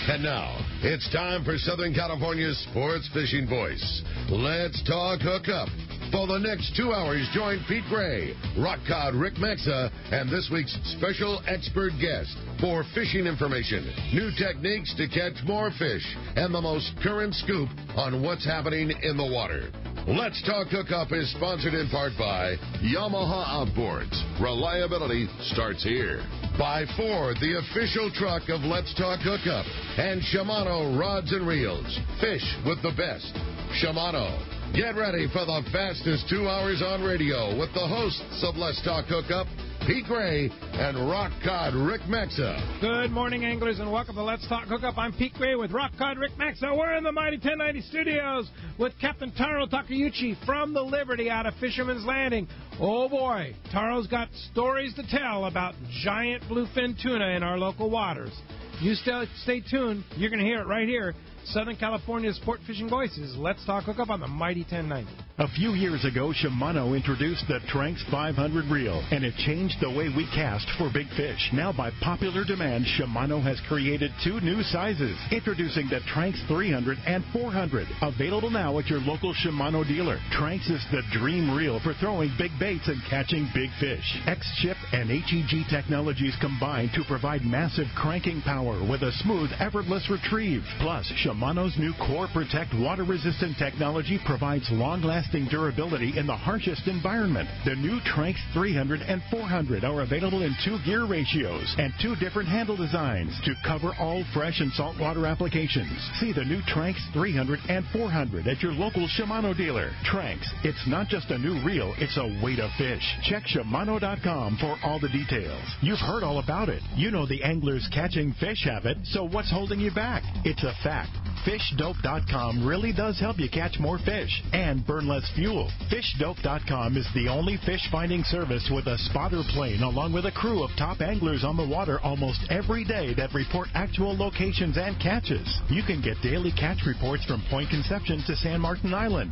And now, it's time for Southern California's sports fishing voice. Let's talk hookup. For the next 2 hours, join Pete Gray, Rock Cod Rick Maxa, and this week's special expert guest for fishing information, new techniques to catch more fish, and the most current scoop on what's happening in the water. Let's Talk Hookup is sponsored in part by Yamaha Outboards. Reliability starts here. By Ford, the official truck of Let's Talk Hookup. And Shimano Rods and Reels. Fish with the best. Shimano. Get ready for the fastest 2 hours on radio with the hosts of Let's Talk Hookup, Pete Gray and Rock Cod Rick Maxa. Good morning, anglers, and welcome to Let's Talk Hookup. I'm Pete Gray with Rock Cod Rick Maxa. We're in the Mighty 1090 studios with Captain Taro Takeuchi from the Liberty out of Fisherman's Landing. Oh, boy, Taro's got stories to tell about giant bluefin tuna in our local waters. You stay tuned. You're going to hear it right here. Southern California's Sport Fishing Voices. Let's Talk Hookup on the Mighty 1090. A few years ago, Shimano introduced the Tranx 500 reel, and it changed the way we cast for big fish. Now, by popular demand, Shimano has created two new sizes, introducing the Tranx 300 and 400, available now at your local Shimano dealer. Tranx is the dream reel for throwing big baits and catching big fish. X-Ship and HEG technologies combine to provide massive cranking power with a smooth, effortless retrieve. Plus, Shimano's new Core Protect water-resistant technology provides long-lasting durability in the harshest environment. The new Tranx 300 and 400 are available in 2 gear ratios and 2 different handle designs to cover all fresh and saltwater applications. See the new Tranx 300 and 400 at your local Shimano dealer. Tranx, it's not just a new reel, it's a way to fish. Check Shimano.com for all the details. You've heard all about it. You know the angler's catching fish habit, so what's holding you back? It's a fact. FishDope.com really does help you catch more fish and burn less fuel. FishDope.com is the only fish-finding service with a spotter plane along with a crew of top anglers on the water almost every day that report actual locations and catches. You can get daily catch reports from Point Conception to San Martin Island,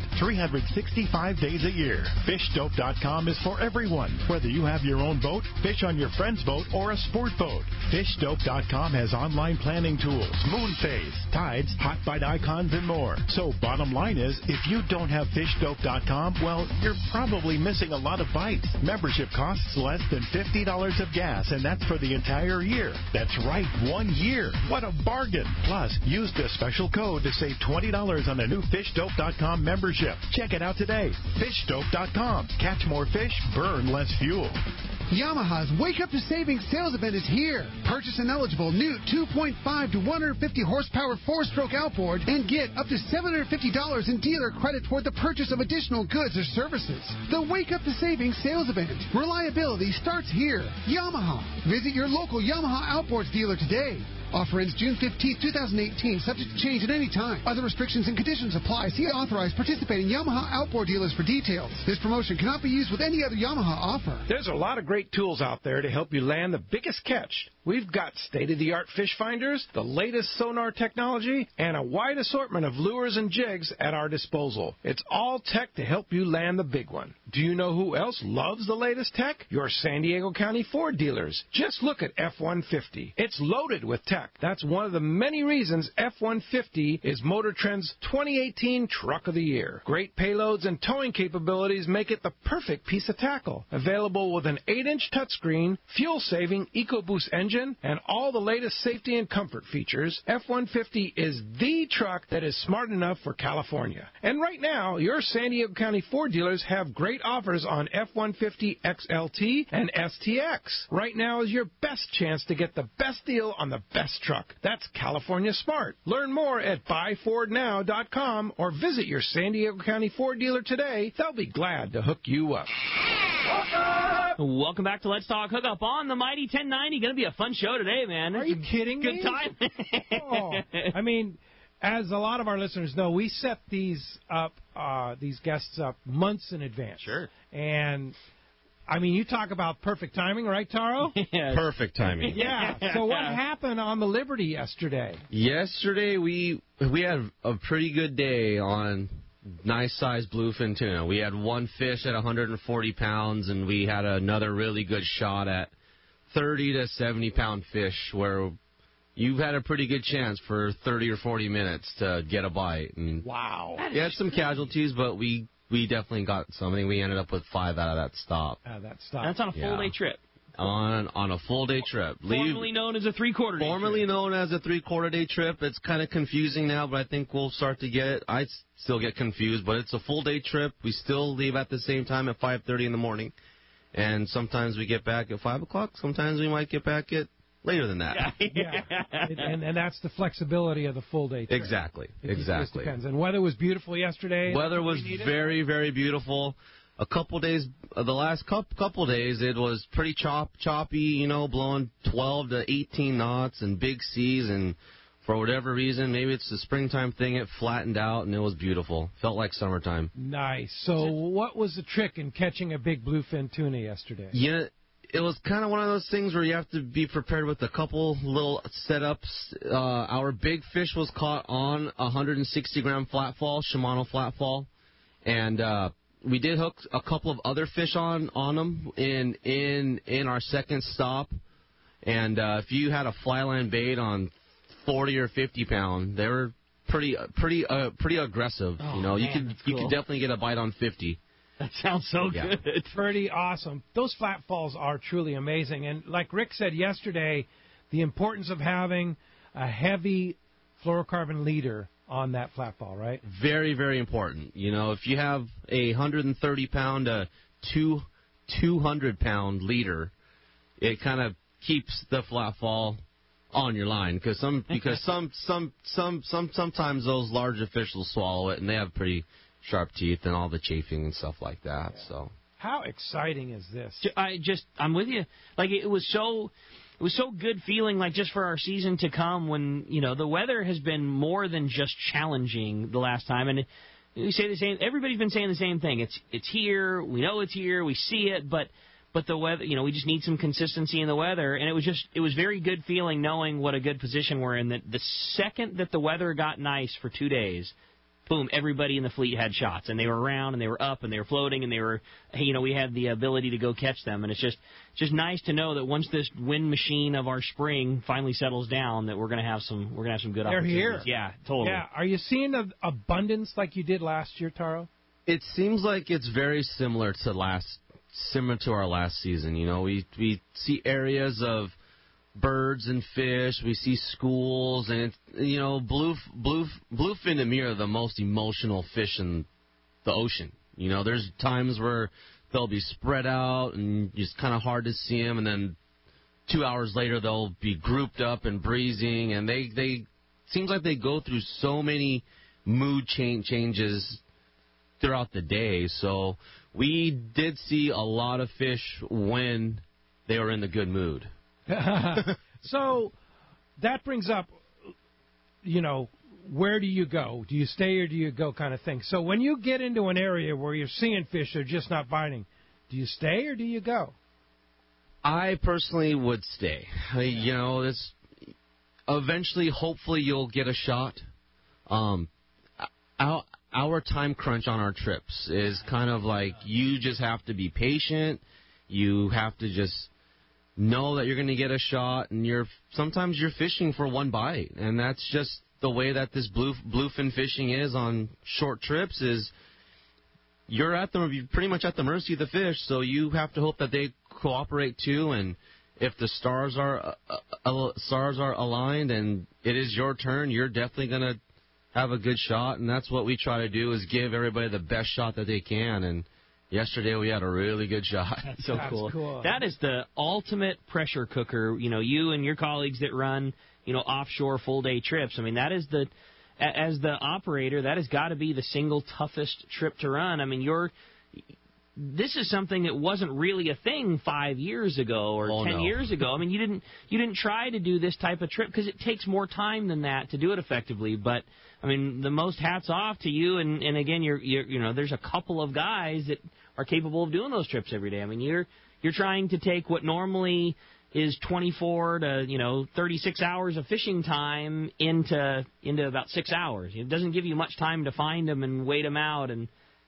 365 days a year. FishDope.com is for everyone, whether you have your own boat, fish on your friend's boat, or a sport boat. FishDope.com has online planning tools, moon phase, tides, hot bite icons, and more. So bottom line is, if you don't have FishDope.com, well, you're probably missing a lot of bites. Membership costs less than $50 of gas, and that's for the entire year. That's right, 1 year. What a bargain. Plus, use the special code to save $20 on a new FishDope.com membership. Check it out today. FishDope.com. Catch more fish, burn less fuel. Yamaha's Wake Up to Savings sales event is here. Purchase an eligible new 2.5 to 150 horsepower 4-stroke outboard and get up to $750 in dealer credit toward the purchase of additional goods or services. The Wake Up to Savings sales event. Reliability starts here. Yamaha. Visit your local Yamaha Outboards dealer today. Offer ends June 15, 2018, subject to change at any time. Other restrictions and conditions apply. See authorized participating Yamaha outboard dealers for details. This promotion cannot be used with any other Yamaha offer. There's a lot of great tools out there to help you land the biggest catch. We've got state-of-the-art fish finders, the latest sonar technology, and a wide assortment of lures and jigs at our disposal. It's all tech to help you land the big one. Do you know who else loves the latest tech? Your San Diego County Ford dealers. Just look at F-150. It's loaded with tech. That's one of the many reasons F-150 is Motor Trend's 2018 Truck of the Year. Great payloads and towing capabilities make it the perfect piece of tackle. Available with an 8-inch touchscreen, fuel-saving EcoBoost engine, and all the latest safety and comfort features, F-150 is the truck that is smart enough for California. And right now, your San Diego County Ford dealers have great offers on F-150 XLT and STX. Right now is your best chance to get the best deal on the best truck. That's California smart. Learn more at buyfordnow.com or visit your San Diego County Ford dealer today. They'll be glad to hook you up. Welcome back to Let's Talk Hookup on the Mighty 1090. Going to be a fun show today, man. Are you kidding me? Good time. I mean, as a lot of our listeners know, we set these guests up months in advance. Sure. And I mean, you talk about perfect timing, right, Taro? Yes. Perfect timing. Yeah. So what happened on the Liberty yesterday? Yesterday, we had a pretty good day on nice-sized bluefin tuna. We had one fish at 140 pounds, and we had another really good shot at 30 to 70-pound fish where you've had a pretty good chance for 30 or 40 minutes to get a bite. And wow. We had some casualties, but we definitely got something. We ended up with 5 out of that stop. That's on a full-day trip. On a full-day trip. Formerly known as a three-quarter day trip. Formerly known as a three-quarter-day trip. It's kind of confusing now, but I think we'll start to get it. I still get confused, but it's a full-day trip. We still leave at the same time at 5:30 in the morning. And sometimes we get back at 5 o'clock. Sometimes we might get back at later than that. Yeah. And that's the flexibility of the full-day trip. Exactly. It just depends. And weather was beautiful yesterday. Weather was very, very beautiful. A couple days, the last couple days, it was pretty choppy, blowing 12 to 18 knots and big seas. And for whatever reason, maybe it's the springtime thing, it flattened out and it was beautiful. Felt like summertime. Nice. So what was the trick in catching a big bluefin tuna yesterday? Yeah, it was kind of one of those things where you have to be prepared with a couple little setups. Our big fish was caught on a 160-gram flatfall, Shimano flatfall. And we did hook a couple of other fish on them in our second stop, and if you had a fly line bait on 40 or 50 pound, they were pretty aggressive. Oh, you could definitely get a bite on 50. That sounds so good. Pretty awesome. Those flat falls are truly amazing, and like Rick said yesterday, the importance of having a heavy fluorocarbon leader on that flat ball, right? Very, very important. If you have a 130-pound to 200-pound leader, it kind of keeps the flat fall on your line sometimes those larger fish will swallow it, and they have pretty sharp teeth and all the chafing and stuff like that. Yeah. So how exciting is this? I'm with you. Like it was so good feeling, like just for our season to come, when the weather has been more than just challenging the last time. And we say the same. Everybody's been saying the same thing. It's here. We know it's here. We see it, but the weather. We just need some consistency in the weather. And it was very good feeling knowing what a good position we're in. That the second that the weather got nice for 2 days, boom, everybody in the fleet had shots, and they were around, and they were up, and they were floating, and they were, we had the ability to go catch them. And it's just nice to know that once this wind machine of our spring finally settles down, that we're going to have some good opportunities. They're here. Yeah, totally. Yeah. Are you seeing an abundance like you did last year, Taro? It seems like it's very similar to our last season. We see areas of birds and fish. We see schools, and bluefin to me are the most emotional fish in the ocean. There's times where they'll be spread out and it's kind of hard to see them, and then 2 hours later they'll be grouped up and breezing, and they seems like they go through so many mood changes throughout the day. So we did see a lot of fish when they were in the good mood. So that brings up, where do you go? Do you stay or do you go kind of thing? So when you get into an area where you're seeing fish that are just not biting, do you stay or do you go? I personally would stay. This eventually, hopefully, you'll get a shot. Our time crunch on our trips is kind of like you just have to be patient. You have to just know that you're going to get a shot, and sometimes you're fishing for one bite, and that's just the way that this bluefin fishing is on short trips. Is you're pretty much at the mercy of the fish, so you have to hope that they cooperate too. And if the stars are aligned and it is your turn, you're definitely going to have a good shot, and that's what we try to do, is give everybody the best shot that they can. And yesterday we had a really good shot. That's so cool. That is the ultimate pressure cooker. You and your colleagues that run, offshore full-day trips. I mean, that is as the operator, that has got to be the single toughest trip to run. I mean, this is something that wasn't really a thing 5 years ago or 10 years ago. I mean, you didn't try to do this type of trip because it takes more time than that to do it effectively. But I mean, the most hats off to you. And again, there's a couple of guys that are capable of doing those trips every day. I mean, you're trying to take what normally is 24 to 36 hours of fishing time into about 6 hours. It doesn't give you much time to find them and wait them out, and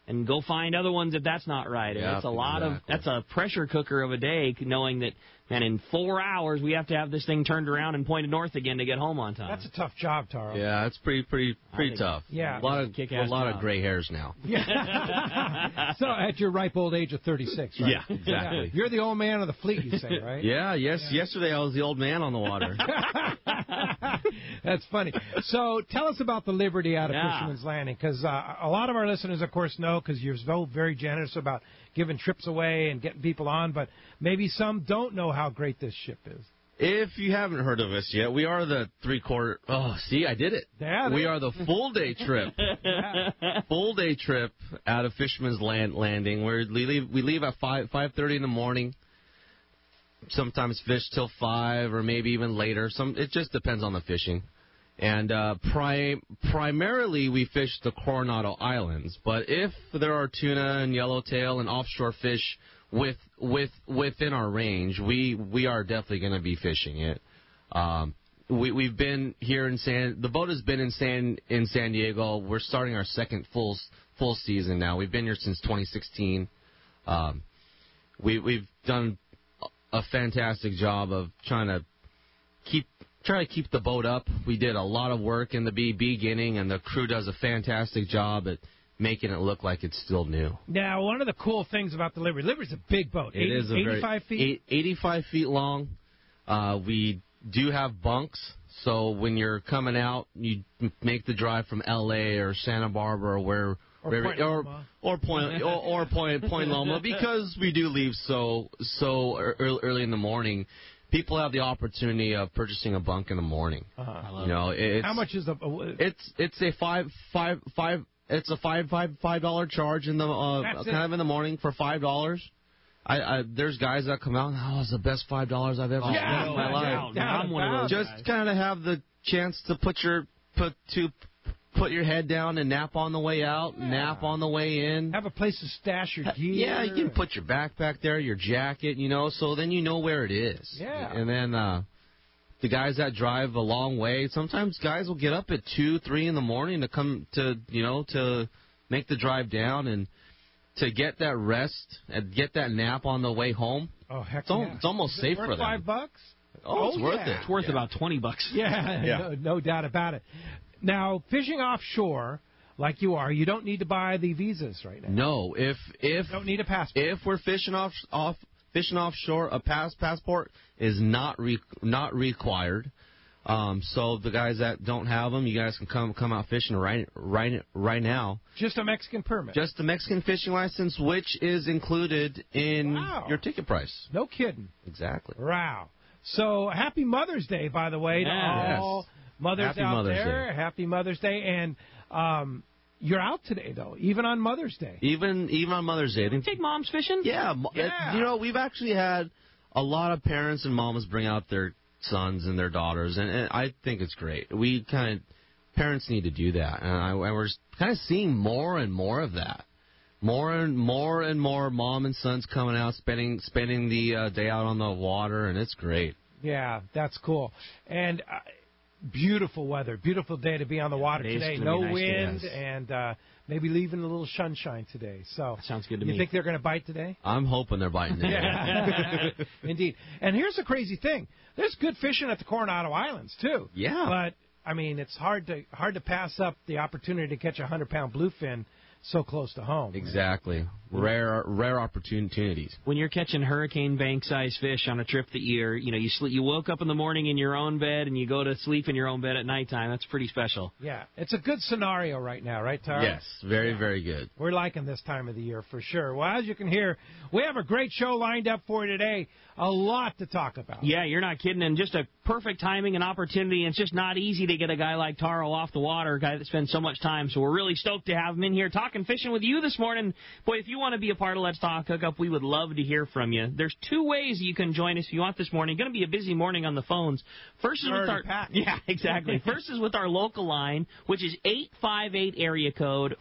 and go find other ones if that's not right. And Yep, it's a lot of exactly. that's a pressure cooker of a day, knowing that, man, in 4 hours we have to have this thing turned around and pointed north again to get home on time. That's a tough job, Taro. Yeah, it's pretty think- tough. Yeah. a lot of Kick-ass job. gray hairs now. So at your ripe old age of 36, right? Yeah, exactly. You're the old man of the fleet, you say, right? Yeah, yesterday I was the old man on the water. That's funny. So tell us about the Liberty out of Yeah. Fisherman's Landing, because a lot of our listeners, of course, know, because you're so very generous about giving trips away and getting people on, but maybe some don't know how great this ship is. If you haven't heard of us yet, we are the 3/4. Oh, see, I did it. Yeah, We are the full day trip. Full day trip out of Fisherman's Landing. Where we leave at 5:30 in the morning. Sometimes fish till 5 or maybe even later. It just depends on the fishing. And primarily we fish the Coronado Islands. But if there are tuna and yellowtail and offshore fish within our range, we are definitely going to be fishing it. We've been here the boat has been in San Diego. We're starting our second full season now. We've been here since 2016. We've done a fantastic job of trying to keep the boat up. We did a lot of work in the beginning, and the crew does a fantastic job at making it look like it's still new. Now, one of the cool things about the Liberty's a big boat. It is 85 feet? 85 feet long. We do have bunks, so when you're coming out, you make the drive from L.A. or Santa Barbara or Point Loma, because we do leave so early in the morning. People have the opportunity of purchasing a bunk in the morning. You know, how much is the? It's a $5 charge in the kind of in the morning for $5. There's guys that come out and it's the best $5 I've ever spent in my life. I'm one of those Just guys. kind of have the chance to put your head down and nap on the way out, nap on the way in. Have a place to stash your gear. Yeah, you can put your backpack there, your jacket, so then you know where it is. Yeah. And then the guys that drive a long way, sometimes guys will get up at 2, 3 in the morning to come to make the drive down and to get that rest and get that nap on the way home. Oh, heck It's almost Is it safe worth for them. $5? Oh, it's worth yeah. it. It's worth about $20. Yeah, no doubt about it. Now, fishing offshore, like you are, you don't need to buy the visas right now. No, if Don't need a passport. if we're fishing offshore, a passport is not required. So the guys that don't have them, you guys can come out fishing right now. Just a Mexican permit. Just the Mexican fishing license, which is included in your ticket price. No kidding. Exactly. Wow. So happy Mother's Day, by the way, to all mothers Happy out Mother's there. Day. Happy Mother's Day. And you're out today, though, even on Mother's Day. Even on Mother's Day. Take moms fishing? Yeah. We've actually had a lot of parents and moms bring out their sons and their daughters, and I think it's great. Parents need to do that, and we're kind of seeing more and more of that. More and more mom and sons coming out, spending the day out on the water, and it's great. Yeah, that's cool. And beautiful weather, beautiful day to be on the water today. No nice wind, yes. and maybe leaving a little sunshine today. So Sounds good to you me. think they're going to bite today? I'm hoping they're biting today. Indeed. And here's the crazy thing: there's good fishing at the Coronado Islands too. Yeah. But I mean, it's hard to pass up the opportunity to catch a 100-pound bluefin so close to home. Exactly. Rare opportunities. When you're catching hurricane bank size fish on a trip that you woke up in the morning in your own bed and you go to sleep in your own bed at nighttime, that's pretty special. Yeah, it's a good scenario right now, right, Tara? Yes, very good. We're liking this time of the year for sure. Well, as you can hear, we have a great show lined up for you today. A lot to talk about. Yeah, you're not kidding, and just a perfect timing and opportunity. It's just not easy to get a guy like Taro off the water, a guy that spends so much time. So we're really stoked to have him in here talking fishing with you this morning. Boy, if you want to be a part of Let's Talk Hookup, we would love to hear from you. There's 2 ways you can join us if you want this morning. Going to be a busy morning on the phones. First is with our yeah, exactly. First is with our local line, which is 858 area code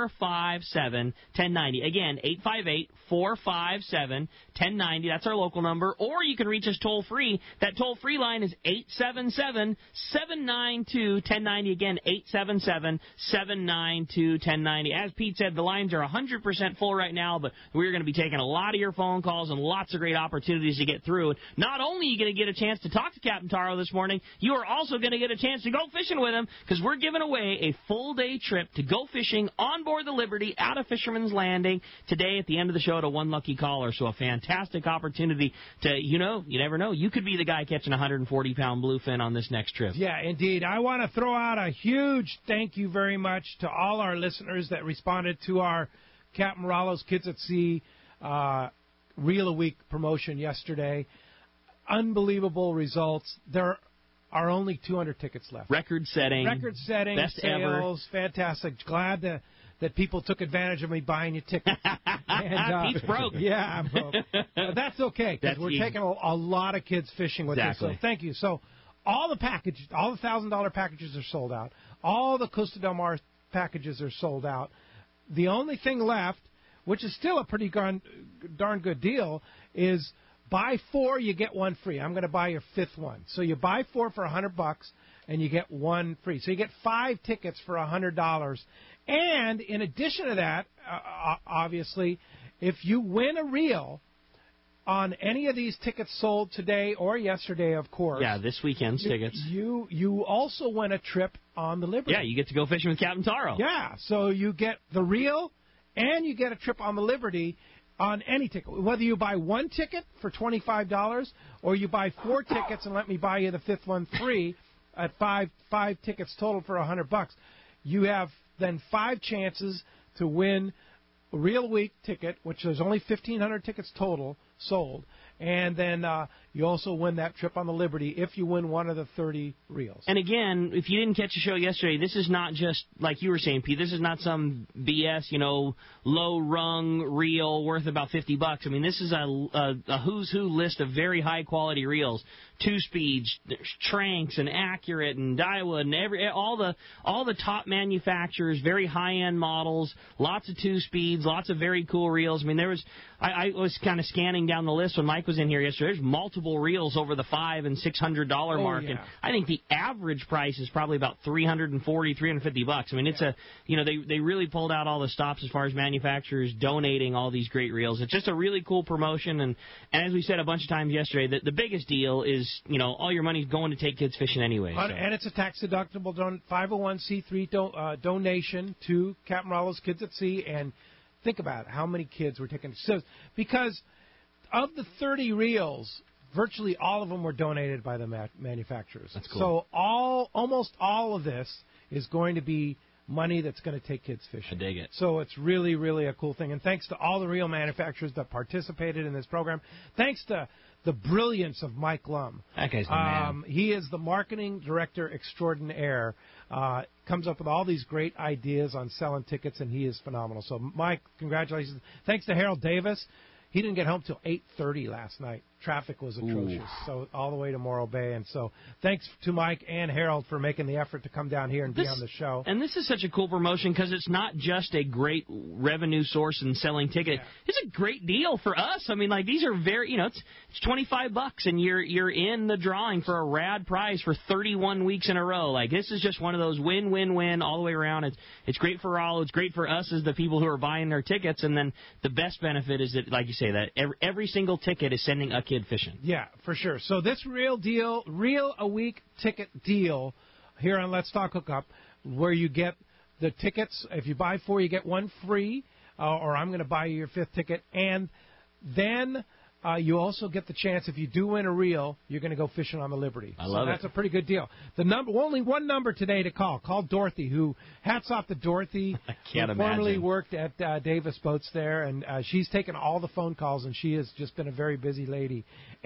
457-1090. Again, 858-457-1090. That's our local number. number, or you can reach us toll-free. That toll-free line is 877-792-1090. Again, 877-792-1090. As Pete said, the lines are 100% full right now, but we're going to be taking a lot of your phone calls and lots of great opportunities to get through. And not only are you going to get a chance to talk to Captain Taro this morning, you are also going to get a chance to go fishing with him, because we're giving away a full-day trip to go fishing on board the Liberty out of Fisherman's Landing today at the end of the show to one lucky caller. So a fantastic opportunity to, you never know. You could be the guy catching a 140-pound bluefin on this next trip. Yeah, indeed. I want to throw out a huge thank you very much to all our listeners that responded to our Captain Rallo's Kids at Sea Reel a Week promotion yesterday. Unbelievable results. There are only 200 tickets left. Record-setting. Best sales. Ever. Fantastic. Glad that people took advantage of me buying you tickets. And, Pete's broke. Yeah, I'm broke. But that's okay, because we're taking a lot of kids fishing with us. So thank you. So all the $1,000 packages are sold out. All the Costa Del Mar packages are sold out. The only thing left, which is still a pretty darn good deal, is buy 4, you get 1 free. I'm going to buy your 5th one. So you buy 4 for $100, and you get 1 free. So you get 5 tickets for $100. And in addition to that, obviously, if you win a reel on any of these tickets sold today or yesterday, of course. Yeah, this weekend's tickets. You also win a trip on the Liberty. Yeah, you get to go fishing with Captain Taro. Yeah, so you get the reel and you get a trip on the Liberty on any ticket. Whether you buy 1 ticket for $25 or you buy 4 tickets and let me buy you the 5th one free at 5 tickets total for $100, you have then 5 chances to win a Reel Week ticket, which there's only 1,500 tickets total sold, and then you also win that trip on the Liberty if you win one of the 30 reels. And again, if you didn't catch the show yesterday, this is not just, like you were saying, Pete, this is not some BS, low-rung reel worth about $50. I mean, this is a who's who list of very high-quality reels. 2-speeds, Tranks and Accurate and Daiwa and all the top manufacturers, very high-end models, lots of 2-speeds, lots of very cool reels. I mean, I was kind of scanning down the list when Mike was in here yesterday. There's multiple reels over the $500 and $600 mark, yeah. and I think the average price is probably about $340, $350. I mean, it's they really pulled out all the stops as far as manufacturers donating all these great reels. It's just a really cool promotion, and as we said a bunch of times yesterday, the biggest deal is, all your money's going to take kids fishing anyway. So. And it's a tax-deductible 501c3 donation to Captain Rallo's Kids at Sea. And think about it, how many kids were taking. So, because of the 30 reels, virtually all of them were donated by the manufacturers. That's cool. So almost all of this is going to be money that's going to take kids fishing. I dig it. So it's really, really a cool thing. And thanks to all the reel manufacturers that participated in this program. Thanks to the brilliance of Mike Lum. That guy's the man. He is the marketing director extraordinaire. Comes up with all these great ideas on selling tickets, and he is phenomenal. So, Mike, congratulations. Thanks to Harold Davis. He didn't get home till 8:30 last night. Traffic was atrocious, so all the way to Morro Bay. And so thanks to Mike and Harold for making the effort to come down here and be on the show. And this is such a cool promotion because it's not just a great revenue source in selling tickets. Yeah. It's a great deal for us. I mean, these are very, it's $25 and you're in the drawing for a rad prize for 31 weeks in a row. This is just one of those win-win-win all the way around. It's great for all. It's great for us as the people who are buying their tickets. And then the best benefit is that, like you say, that every single ticket is sending a kid fishing. Yeah, for sure. So this Reel a Week ticket deal here on Let's Talk Hookup, where you get the tickets. If you buy 4, you get 1 free, or I'm going to buy you your 5th ticket. And then you also get the chance, if you do win a reel, you're going to go fishing on the Liberty. I love it. That's a pretty good deal. Only one number today to call. Call Dorothy, who, hats off to Dorothy, who formerly worked at Davis Boats there, and she's taken all the phone calls, and she has just been a very busy lady.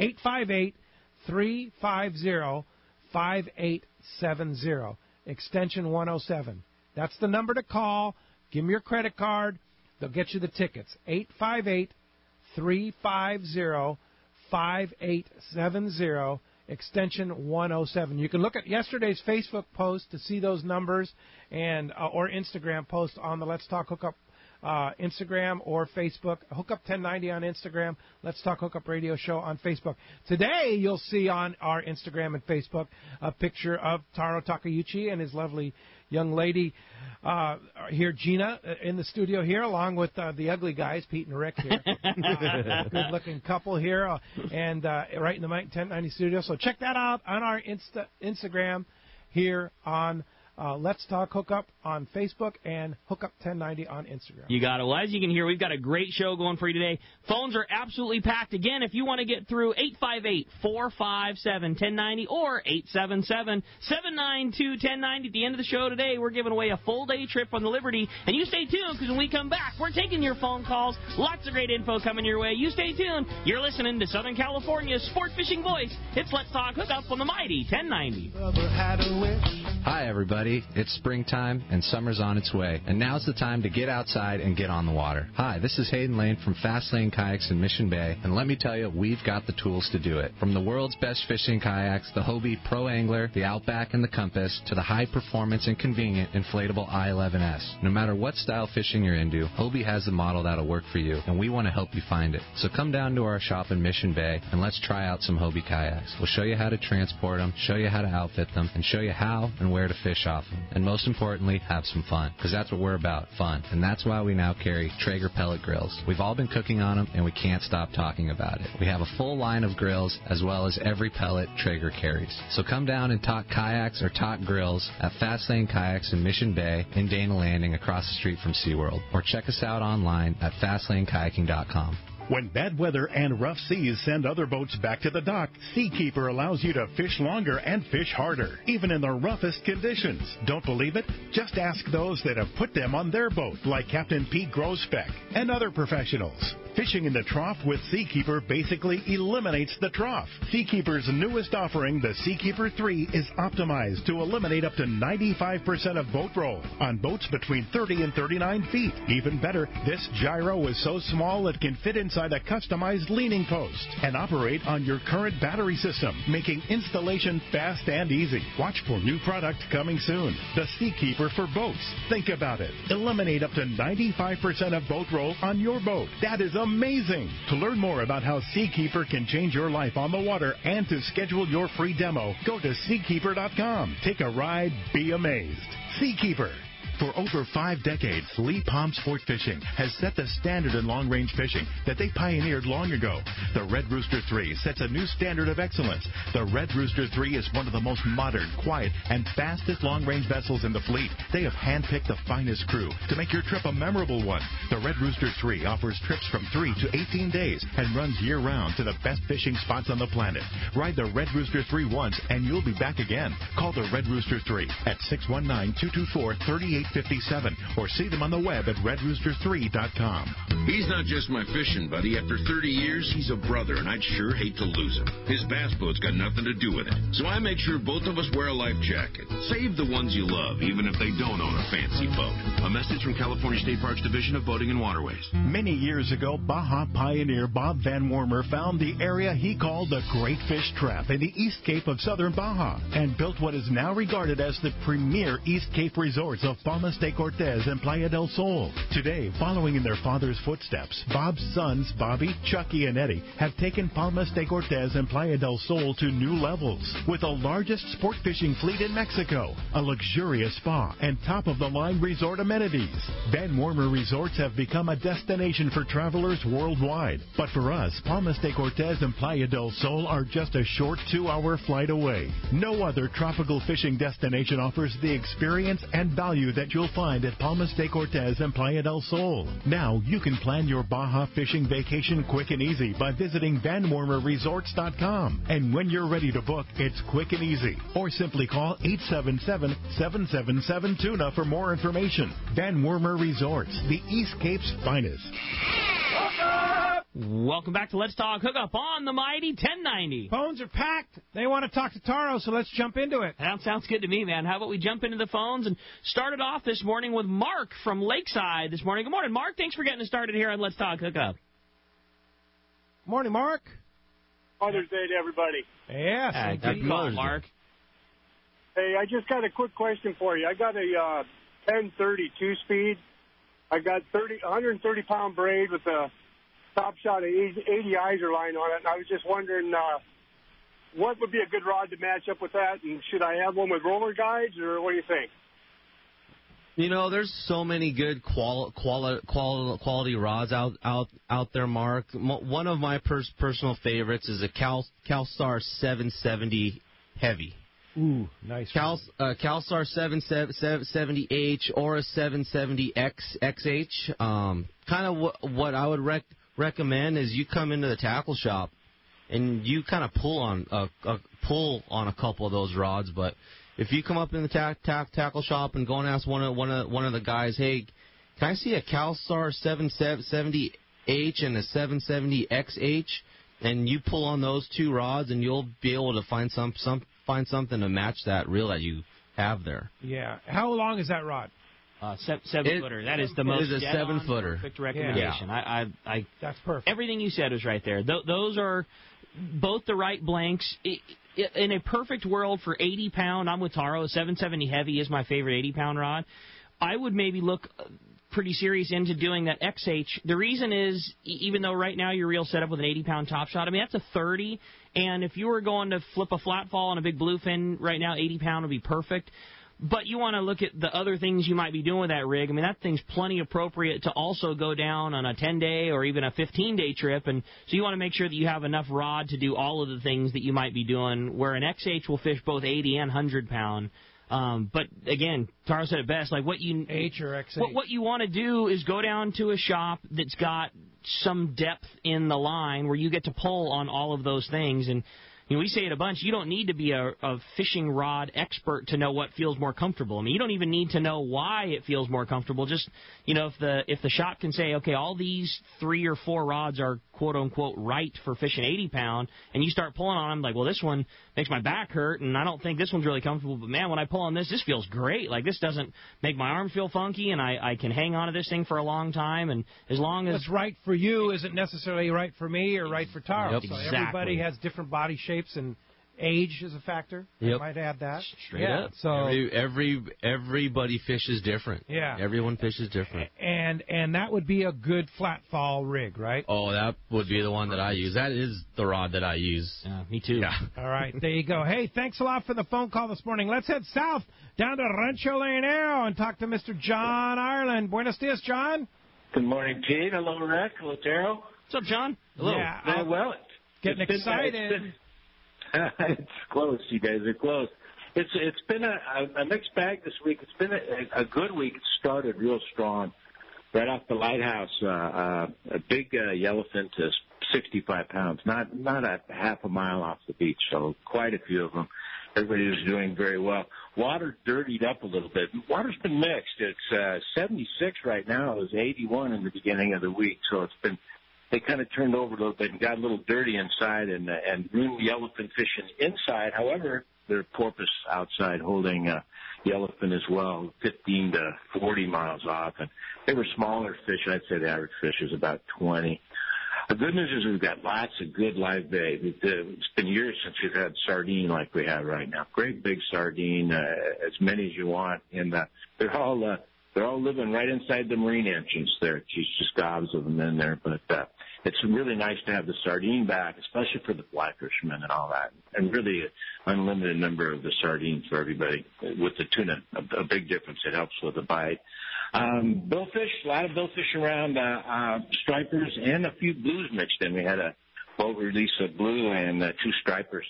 858-350-5870, extension 107. That's the number to call. Give them your credit card. They'll get you the tickets. 858-350-5870, extension 107. You can look at yesterday's Facebook post to see those numbers, and or Instagram post on the Let's Talk Hookup Instagram or Facebook. Hookup 1090 on Instagram. Let's Talk Hookup Radio Show on Facebook. Today, you'll see on our Instagram and Facebook a picture of Taro Takeuchi and his lovely young lady here, Gina, in the studio here, along with the ugly guys, Pete and Rick here. Good-looking couple here, and right in the Mike 1090 studio. So check that out on our Instagram here on Let's Talk Hookup on Facebook and Hookup 1090 on Instagram. You got it. Well, as you can hear, we've got a great show going for you today. Phones are absolutely packed. Again, if you want to get through, 858-457-1090 or 877-792-1090. At the end of the show today, we're giving away a full-day trip on the Liberty. And you stay tuned, because when we come back, we're taking your phone calls. Lots of great info coming your way. You stay tuned. You're listening to Southern California's sport fishing voice. It's Let's Talk Hookup on the mighty 1090. Hi, everybody. It's springtime and summer's on its way, and now's the time to get outside and get on the water. Hi, this is Hayden Lane from Fast Lane Kayaks in Mission Bay, and let me tell you, we've got the tools to do it. From the world's best fishing kayaks, the Hobie Pro Angler, the Outback, and the Compass, to the high-performance and convenient inflatable i11S. No matter what style fishing you're into, Hobie has the model that'll work for you, and we want to help you find it. So come down to our shop in Mission Bay, and let's try out some Hobie kayaks. We'll show you how to transport them, show you how to outfit them, and show you how and where to fish off them. And most importantly, have some fun, because that's what we're about, fun. And that's why we now carry Traeger pellet grills. We've all been cooking on them, and we can't stop talking about it. We have a full line of grills, as well as every pellet Traeger carries. So come down and talk kayaks or talk grills at Fast Lane Kayaks in Mission Bay in Dana Landing across the street from SeaWorld. Or check us out online at FastlaneKayaking.com. When bad weather and rough seas send other boats back to the dock, Seakeeper allows you to fish longer and fish harder, even in the roughest conditions. Don't believe it? Just ask those that have put them on their boat, like Captain Pete Grosbeck and other professionals. Fishing in the trough with Seakeeper basically eliminates the trough. Seakeeper's newest offering, the Seakeeper 3, is optimized to eliminate up to 95% of boat roll on boats between 30 and 39 feet. Even better, this gyro is so small it can fit inside a customized leaning post and operate on your current battery system, making installation fast and easy. Watch for new product coming soon. The Seakeeper for boats. Think about it. Eliminate up to 95% of boat roll on your boat. That is amazing. To learn more about how Seakeeper can change your life on the water and to schedule your free demo, go to Seakeeper.com. Take a ride, be amazed. Seakeeper. For over 5 decades, Lee Palm Sport Fishing has set the standard in long-range fishing that they pioneered long ago. The Red Rooster 3 sets a new standard of excellence. The Red Rooster 3 is one of the most modern, quiet, and fastest long-range vessels in the fleet. They have handpicked the finest crew to make your trip a memorable one. The Red Rooster 3 offers trips from 3 to 18 days and runs year-round to the best fishing spots on the planet. Ride the Red Rooster 3 once, and you'll be back again. Call the Red Rooster 3 at 619-224-3857 or see them on the web at redrooster3.com. He's not just my fishing buddy. After 30 years, he's a brother, and I'd sure hate to lose him. His bass boat's got nothing to do with it. So I make sure both of us wear a life jacket. Save the ones you love, even if they don't own a fancy boat. A message from California State Parks Division of Boating and Waterways. Many years ago, Baja pioneer Bob Van Wormer found the area he called the Great Fish Trap in the East Cape of southern Baja and built what is now regarded as the premier East Cape resorts of Palmas de Cortez and Playa del Sol. Today, following in their father's footsteps, Bob's sons, Bobby, Chucky, and Eddie, have taken Palmas de Cortez and Playa del Sol to new levels. With the largest sport fishing fleet in Mexico, a luxurious spa, and top-of-the-line resort amenities, Van Wormer Resorts have become a destination for travelers worldwide. But for us, Palmas de Cortez and Playa del Sol are just a short 2-hour flight away. No other tropical fishing destination offers the experience and value that you'll find at Palmas de Cortez and Playa del Sol. Now you can plan your Baja fishing vacation quick and easy by visiting VanWormerResorts.com. And when you're ready to book, it's quick and easy. Or simply call 877-777-TUNA for more information. Van Wormer Resorts, the East Cape's finest. Welcome back to Let's Talk Hookup on the mighty 1090. Phones are packed. They want to talk to Taro, so let's jump into it. That sounds good to me, man. How about we jump into the phones and start it off this morning with Mark from Lakeside this morning. Good morning, Mark. Thanks for getting us started here on Let's Talk Hookup. Morning, Mark. Mother's Day to everybody. Yes. Good call, Mark. Hey, I just got a quick question for you. I got a 1032 speed I got 130-pound braid with a top shot of 80 Iser line on it, and I was just wondering what would be a good rod to match up with that, and should I have one with roller guides, or what do you think? You know, there's so many good quality rods out there, Mark. One of my personal favorites is a CalStar 770 Heavy. Ooh, nice. CalStar 770H or a 770XH. Kind of what I would recommend is you come into the tackle shop and you kind of pull on a couple of those rods, but if you come up in the tackle shop and go and ask one of the guys, hey, can I see a CalStar 770H and a 770XH? And you pull on those two rods, and you'll be able to find something to match that reel that you have there. Yeah. How long is that rod? 7-footer. That is the most It is a 7-footer. Perfect recommendation. Yeah. I That's perfect. Everything you said was right there. Those are both the right blanks. In a perfect world for 80-pound, I'm with Taro. A 770 Heavy is my favorite 80-pound rod. I would maybe look pretty serious into doing that XH. The reason is, even though right now your reel's set up with an 80-pound top shot, I mean, that's a 30, and if you were going to flip a flat fall on a big bluefin right now, 80-pound would be perfect. But you want to look at the other things you might be doing with that rig. I mean, that thing's plenty appropriate to also go down on a 10-day or even a 15-day trip. And so you want to make sure that you have enough rod to do all of the things that you might be doing, where an XH will fish both 80 and 100-pound. But, again, Taro said it best. Like H or XH. What you want to do is go down to a shop that's got some depth in the line where you get to pull on all of those things. And we say it a bunch. You don't need to be a fishing rod expert to know what feels more comfortable. I mean, you don't even need to know why it feels more comfortable. Just, if the shop can say, okay, all these 3 or 4 rods are quote unquote right for fishing 80-pound, and you start pulling on them, like, well, this one makes my back hurt, and I don't think this one's really comfortable. But man, when I pull on this feels great. Like, this doesn't make my arm feel funky, and I can hang on to this thing for a long time. And as long as what's right for you isn't necessarily right for me or right for Taro. Yep, so exactly. Everybody has different body shapes, and age is a factor. Yep. I might add that. Straight up. So everybody fishes different. Yeah. Everyone fishes different. And that would be a good flat fall rig, right? Oh, that would be the one that I use. That is the rod that I use. Yeah, me too. Yeah. All right, there you go. Hey, thanks a lot for the phone call this morning. Let's head south down to Rancho Leonero and talk to Mr. John Ireland. Buenos dias, John. Good morning, Pete. Hello, Rick. Hello, Taro. What's up, John? Hello. Yeah, well, getting excited. It's close. You guys are close. It's been a mixed bag this week. It's been a good week. It started real strong. Right off the lighthouse, a big yellowfin to 65 pounds, not a half a mile off the beach, so quite a few of them. Everybody was doing very well. Water dirtied up a little bit. Water's been mixed. It's 76 right now. It was 81 in the beginning of the week, so they kind of turned over a little bit and got a little dirty inside and ruined yellowfin fishing inside. However, there are porpoise outside holding yellowfin as well, 15 to 40 miles off. And they were smaller fish. I'd say the average fish is about 20. The good news is we've got lots of good live bait. It's been years since we've had sardine like we have right now. Great big sardine, as many as you want. And they're all living right inside the marine entrance there. Geez, just gobs of them in there. But it's really nice to have the sardine back, especially for the fly fishermen and all that. And really an unlimited number of the sardines for everybody. With the tuna, a big difference. It helps with the bite. Billfish, a lot of billfish around, stripers and a few blues mixed in. We had a boat release of blue and 2 stripers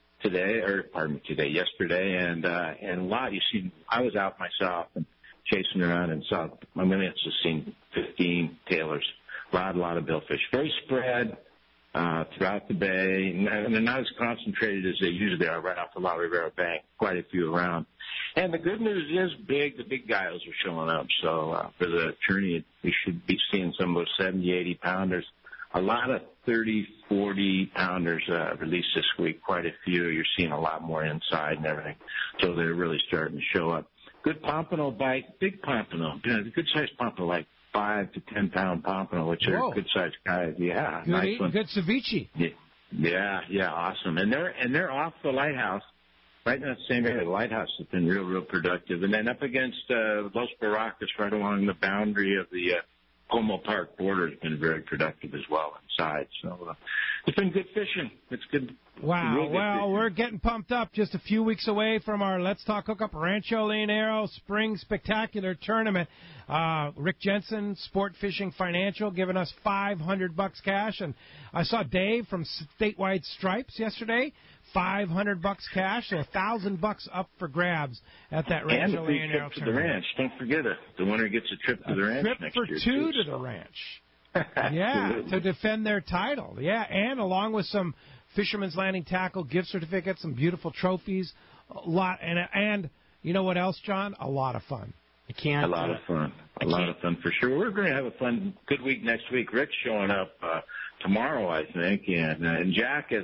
yesterday. And a lot, you see, I was out myself and chasing around and saw, I mean, it's just seen 15 tailors, a lot of billfish. Very spread throughout the bay, and they're not as concentrated as they usually are right off the La Rivera Bank, quite a few around. And the good news is the big guys are showing up. So for the tourney, we should be seeing some of those 70, 80-pounders. A lot of 30, 40-pounders released this week, quite a few. You're seeing a lot more inside and everything. So they're really starting to show up. Good pompano bite, big pompano, good-sized pompano, like 5 to 10-pound pompano, which are good-sized guys. Yeah, good ceviche. Yeah, awesome. And they're off the lighthouse right in that same area. The lighthouse has been real productive. And then up against Los Barracas, right along the boundary of the Como Park border, has been very productive as well inside. So it's been good fishing. It's good. Wow. Well, we're getting pumped up just a few weeks away from our Let's Talk Hookup Rancho Leonero Spring Spectacular Tournament. Rick Jensen, Sport Fishing Financial, giving us $500 cash. And I saw Dave from Statewide Stripes yesterday. $500 cash, so $1,000 up for grabs at that Rancho Leonero trip to the ranch. Don't forget it. The winner gets a trip to the ranch next year. Trip for two to the ranch. Yeah, to defend their title. Yeah, and along with some Fisherman's Landing tackle, gift certificates, some beautiful trophies, a lot, and you know what else, John? A lot of fun. A lot of fun. A lot of fun for sure. We're going to have a good week next week. Rick's showing up tomorrow, I think, and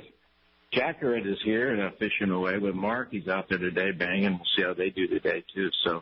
Jack is here fishing away with Mark. He's out there today banging. We'll see how they do today too. So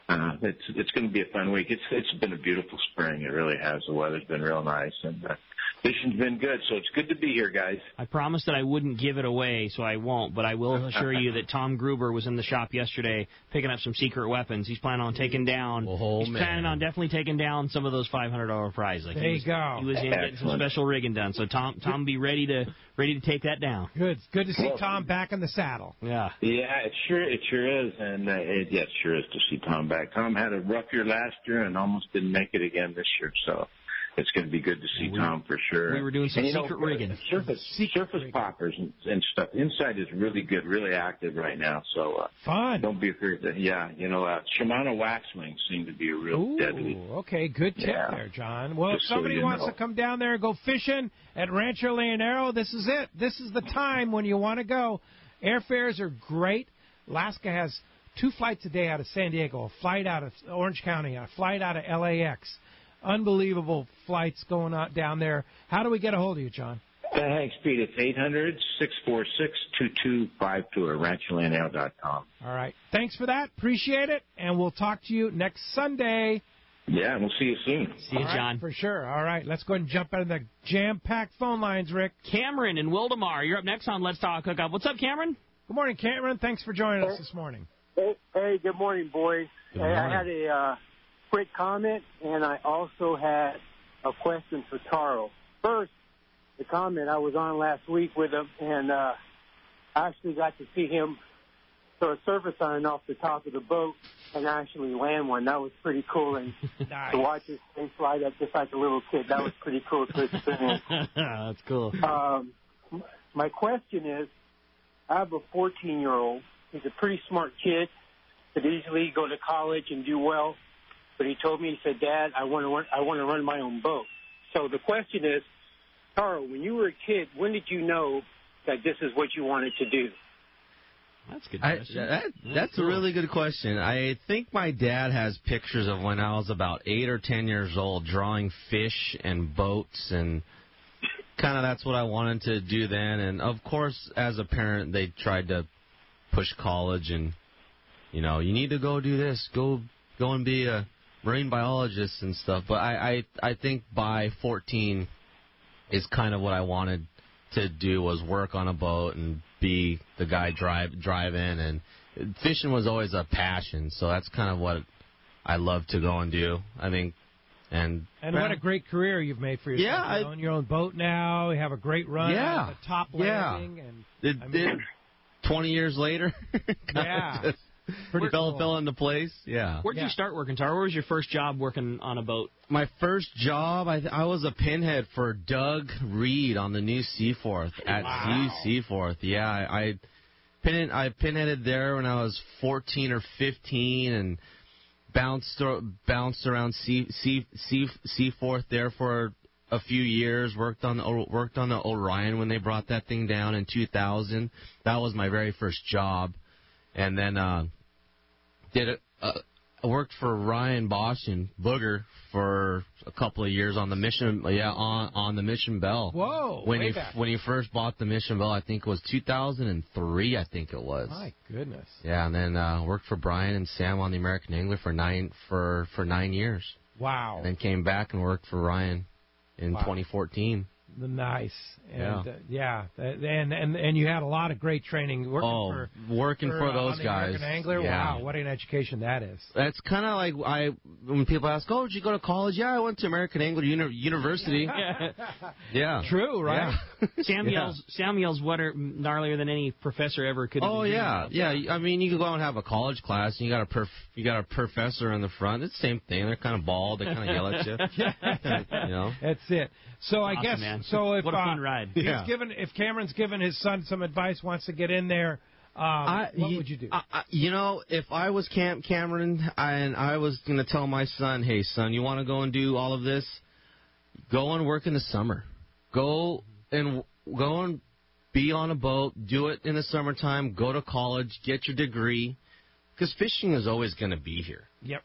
it's going to be a fun week. It's been a beautiful spring. It really has. The weather's been real nice, and fishing's been good. So it's good to be here, guys. I promised that I wouldn't give it away, so I won't. But I will assure you that Tom Gruber was in the shop yesterday picking up some secret weapons. He's planning on taking down. Planning on definitely taking down some of those $500 prizes. There you go. He was in getting some special rigging done. So Tom, be ready to take that down. Good. Good to see Tom back in the saddle. Yeah. Yeah, it sure is, and it sure is to see Tom back. Tom had a rough year last year and almost didn't make it again this year. So it's going to be good to see Tom for sure. We were doing some secret rigging. Surface poppers and stuff. Inside is really good, really active right now. So fun. Don't be afraid to. Yeah, Shimano wax wings seem to be a real deadly. Okay, good tip there, John. Well, if somebody wants to come down there and go fishing at Rancho Leonero, this is it. This is the time when you want to go. Airfares are great. Alaska has 2 flights a day out of San Diego, a flight out of Orange County, a flight out of LAX. Unbelievable flights going on down there. How do we get a hold of you, John? Thanks, Pete. It's 800-646-2252 at rancholeonero.com. All right. Thanks for that. Appreciate it. And we'll talk to you next Sunday. Yeah, we'll see you soon. See you, John. For sure. All right. Let's go ahead and jump out of the jam-packed phone lines, Rick. Cameron in Wildemar. You're up next on Let's Talk Hookup. What's up, Cameron? Good morning, Cameron. Thanks for joining us this morning. Hey, good morning, boys. Good morning. I had a quick comment, and I also had a question for Taro. First, the comment, I was on last week with him, and I actually got to see him throw a surface iron off the top of the boat and actually land one. That was pretty cool, and nice. to watch his face light up just like a little kid, that was pretty cool to experience. That's cool. My question is, I have a 14-year-old. He's a pretty smart kid, could easily go to college and do well. But he told me, he said, Dad, I want to run my own boat. So the question is, Taro, when you were a kid, when did you know that this is what you wanted to do? That's a good question. That's a really good question. I think my dad has pictures of when I was about 8 or 10 years old drawing fish and boats, and kind of that's what I wanted to do then. And, of course, as a parent, they tried to push college and, you need to go do this, go and be a marine biologist and stuff. But I think by 14 is kind of what I wanted to do, was work on a boat and be the guy driving. And fishing was always a passion, so that's kind of what I love to go and do, I think. And what a great career you've made for yourself. Yeah, you own your own boat now. You have a great run at the top landing. And 20 years later, just pretty fell into place. Yeah. Where did you start working, Taro? Where was your first job working on a boat? My first job, I was a pinhead for Doug Reed on the new Seaforth at Seaforth. Yeah, I pinheaded there when I was 14 or 15 and bounced around Seaforth there for a few years. Worked on the Orion when they brought that thing down in 2000. That was my very first job, and then I worked for Ryan Bosch and Booger for a couple of years on the Mission. On the Mission Bell. Whoa! When you first bought the Mission Bell, I think it was 2003. I think it was. My goodness. Yeah, and then worked for Brian and Sam on the American Angler for 9 years. Wow. And then came back and worked for Ryan in 2014. Nice. And, and you had a lot of great training working for those the guys. American Angler. Yeah. Wow, what an education that is. That's kind of like when people ask, "Oh, did you go to college?" Yeah, I went to American Angler University. Yeah. True, right? Yeah. Sam yells what are gnarlier than any professor ever could. Oh yeah. I mean, you can go out and have a college class, and you got a professor in the front. It's the same thing. They're kind of bald. They kind of yell at you. That's it. So awesome, I guess man. so. If what a fun ride. If Cameron's given his son some advice, wants to get in there, what would you do? If I was Cameron and I was going to tell my son, "Hey, son, you want to go and do all of this? Go and work in the summer. Go and be on a boat. Do it in the summertime. Go to college. Get your degree, because fishing is always going to be here. Yep.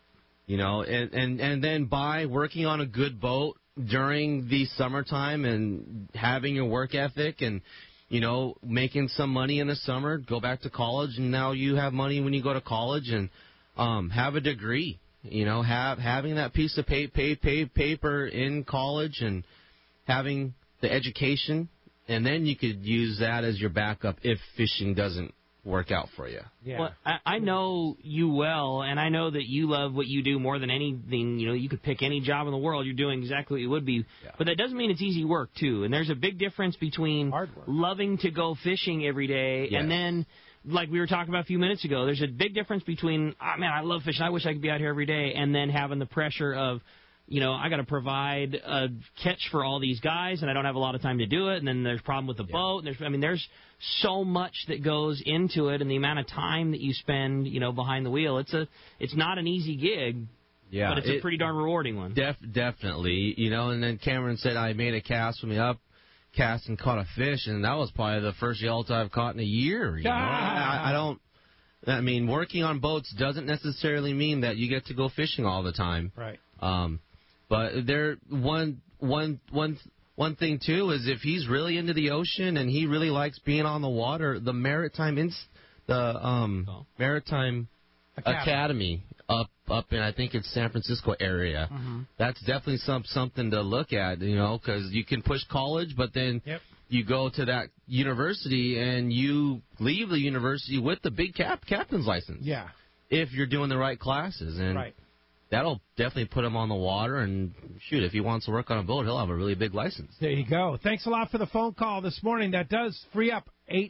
And then by working on a good boat during the summertime and having your work ethic and, making some money in the summer, go back to college, and now you have money when you go to college and have a degree. Having that piece of paper in college and having the education, and then you could use that as your backup if fishing doesn't work out for you. Yeah. Well, I know you well, and I know that you love what you do more than anything. You could pick any job in the world. You're doing exactly what you would be. Yeah. But that doesn't mean it's easy work, too. And there's a big difference between loving to go fishing every day and then, like we were talking about a few minutes ago, there's a big difference between, I love fishing, I wish I could be out here every day, and then having the pressure of, I got to provide a catch for all these guys, and I don't have a lot of time to do it. And then there's a problem with the boat. And there's so much that goes into it, and the amount of time that you spend, behind the wheel. It's not an easy gig, but it's a pretty darn rewarding one. Definitely, And then Cameron said I made a cast with me up, cast and caught a fish, and that was probably the first Yellow I've caught in a year. Working on boats doesn't necessarily mean that you get to go fishing all the time. Right. But one thing too is if he's really into the ocean and he really likes being on the water, the Maritime Maritime Academy up in, I think it's San Francisco area. Mm-hmm. That's definitely something to look at, because you can push college, but then you go to that university and you leave the university with the big captain's license. Yeah. If you're doing the right classes. And that'll definitely put him on the water, and if he wants to work on a boat, he'll have a really big license. There you go. Thanks a lot for the phone call this morning. That does free up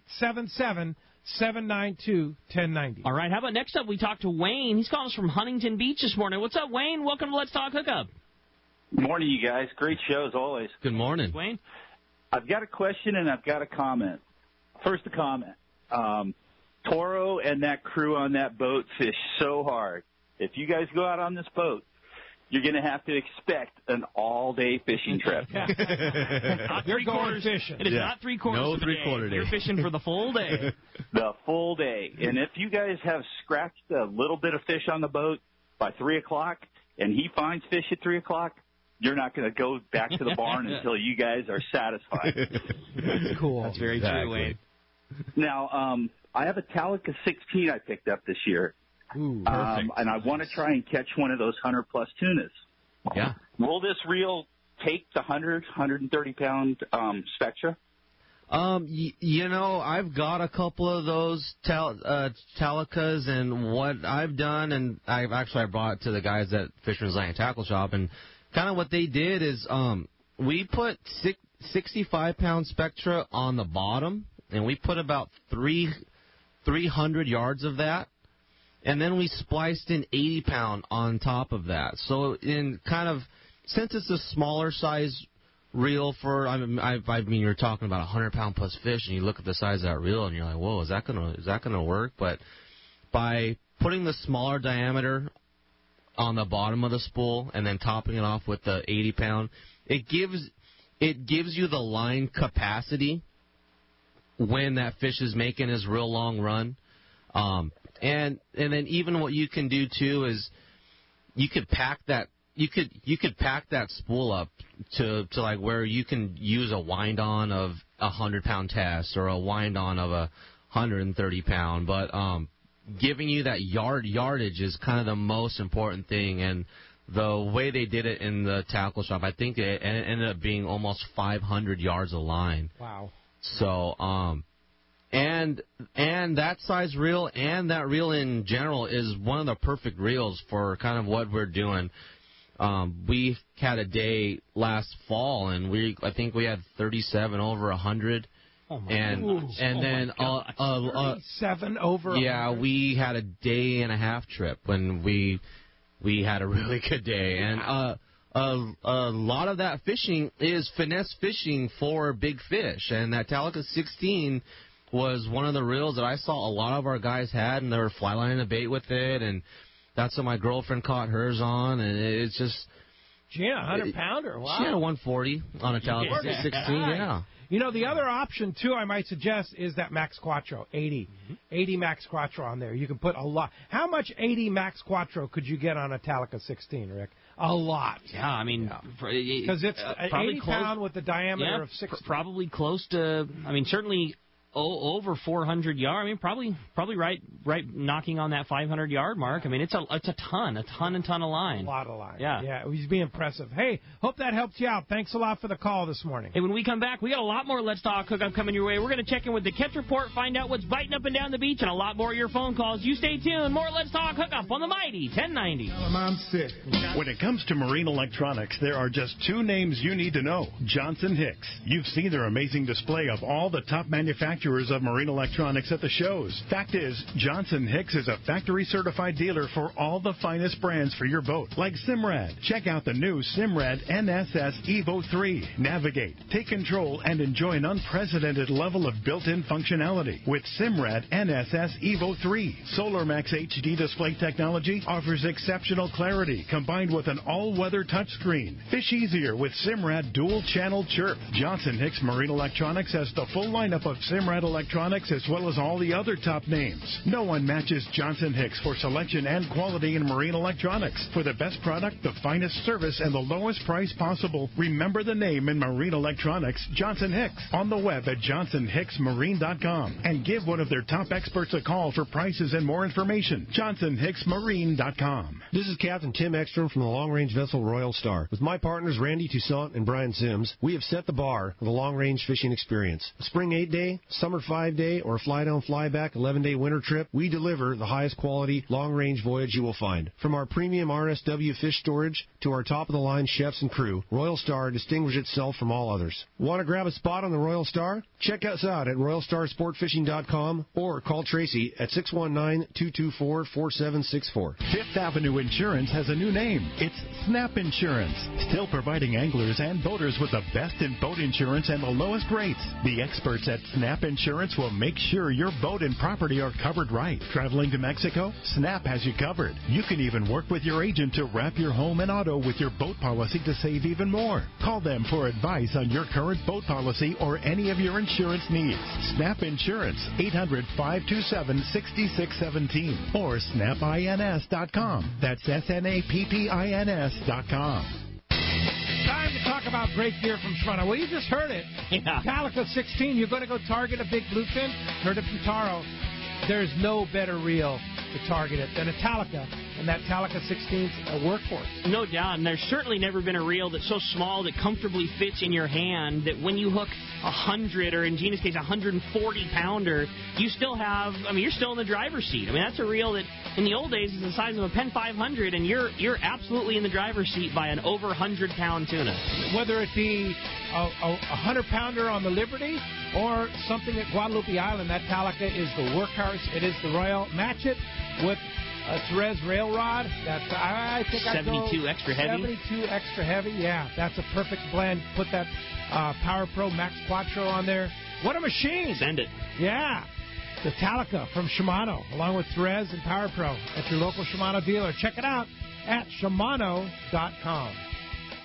877-792-1090. All right, how about next up we talk to Wayne. He's calling us from Huntington Beach this morning. What's up, Wayne? Welcome to Let's Talk Hookup. Good morning, you guys. Great show as always. Good morning. Wayne? I've got a question and I've got a comment. First, a comment. Toro and that crew on that boat fish so hard. If you guys go out on this boat, you're going to have to expect an all-day fishing trip. Not three-quarters fishing. It is not three-quarters no three-quarter day. You're fishing for the full day. The full day. And if you guys have scratched a little bit of fish on the boat by 3 o'clock and he finds fish at 3 o'clock, you're not going to go back to the barn until you guys are satisfied. That's cool. That's very true, Wayne. Now, I have a Talica 16 I picked up this year. Ooh, and I want to try and catch one of those 100-plus tunas. Yeah. Will this reel take the 130-pound Spectra? I've got a couple of those Talicas, and what I've done, and I brought it to the guys at Fisherman's Land Tackle Shop, and kind of what they did is we put 65-pound Spectra on the bottom, and we put about 300 yards of that. And then we spliced in 80-pound on top of that. So since it's a smaller size reel you're talking about 100-pound plus fish, and you look at the size of that reel, and you're like, whoa, is that gonna work? But by putting the smaller diameter on the bottom of the spool and then topping it off with the 80-pound, it gives you the line capacity when that fish is making his real long run. And then even what you can do too is you could pack that spool up to like where you can use a wind on of 100-pound test or a wind on of 130-pound, but giving you that yardage is kind of the most important thing. And the way they did it in the tackle shop, I think it ended up being almost 500 yards of line. Wow. So, and that size reel and that reel in general is one of the perfect reels for kind of what we're doing. We had a day last fall, and I think we had 37 over 100. Oh my and then 37 over. Yeah, 100. We had a day and a half trip when we had a really good day, and a lot of that fishing is finesse fishing for big fish, and that Talica 16 was one of the reels that I saw a lot of our guys had, and they were fly lining the bait with it, and that's what my girlfriend caught hers on, and it's just. She had a 100-pounder. Wow. She had a 140 on a Talica 16. Yeah. You know, the other option, too, I might suggest, is that Max Quattro, 80. 80 Max Quattro on there. You can put a lot. How much 80 Max Quattro could you get on a Talica 16, Rick? A lot. Yeah, I mean, because it's an 80-pound with the diameter of 6. Probably close to, I mean, certainly over 400 yards. I mean, probably right knocking on that 500-yard mark. I mean, it's a ton of line. A lot of line. Yeah. He's being impressive. Hey, hope that helped you out. Thanks a lot for the call this morning. Hey, when we come back, we got a lot more Let's Talk Hookup coming your way. We're going to check in with the Catch Report, find out what's biting up and down the beach, and a lot more of your phone calls. You stay tuned. More Let's Talk Hookup on the mighty 1090. I'm sick. When it comes to marine electronics, there are just two names you need to know: Johnson Hicks. You've seen their amazing display of all the top manufacturers of marine electronics at the shows. Fact is, Johnson Hicks is a factory-certified dealer for all the finest brands for your boat, like Simrad. Check out the new Simrad NSS Evo 3. Navigate, take control, and enjoy an unprecedented level of built-in functionality. With Simrad NSS Evo 3, SolarMax HD display technology offers exceptional clarity combined with an all-weather touchscreen. Fish easier with Simrad dual-channel chirp. Johnson Hicks Marine Electronics has the full lineup of Simrad electronics as well as all the other top names. No one matches Johnson Hicks for selection and quality in marine electronics. For the best product, the finest service, and the lowest price possible, remember the name in marine electronics, Johnson Hicks. On the web at johnsonhicksmarine.com and give one of their top experts a call for prices and more information. johnsonhicksmarine.com. This is Captain Tim Ekstrom from the long-range vessel Royal Star. With my partners Randy Toussaint and Brian Sims, we have set the bar for the long-range fishing experience. A spring 8-day, summer 5-day, or a fly-down, fly-back 11-day winter trip, we deliver the highest quality long-range voyage you will find. From our premium RSW fish storage to our top-of-the-line chefs and crew, Royal Star distinguishes itself from all others. Want to grab a spot on the Royal Star? Check us out at RoyalStarSportFishing.com or call Tracy at 619-224-4764. Fifth Avenue Insurance has a new name. It's Snap Insurance. Still providing anglers and boaters with the best in boat insurance and the lowest rates. The experts at Snap Insurance will make sure your boat and property are covered right. Traveling to Mexico? Snap has you covered. You can even work with your agent to wrap your home and auto with your boat policy to save even more. Call them for advice on your current boat policy or any of your insurance needs. Snap Insurance, 800-527-6617 or snapins.com. That's SNAPPINS.com. Time to talk about great gear from Shimano. Well, you just heard it. Yeah. Talica 16, you're going to go target a big bluefin? Heard it from Taro. There's no better reel to target it than a Talica, and that Talica 16's a workhorse. No doubt, and there's certainly never been a reel that's so small that comfortably fits in your hand that when you hook 100, or in Gina's case, 140-pounder, you still have, I mean, you're still in the driver's seat. I mean, that's a reel that in the old days is the size of a Penn 500, and you're absolutely in the driver's seat by an over 100-pound tuna. Whether it be a 100-pounder on the Liberty or something at Guadalupe Island, that Talica is the workhorse. It is the Royal. Match it with a Therese rail rod. That's, I think, 72 extra heavy. 72 extra heavy. Yeah, that's a perfect blend. Put that Power Pro Max Quattro on there. What a machine! Send it. Yeah, the Talica from Shimano, along with Therese and Power Pro at your local Shimano dealer. Check it out at Shimano.com.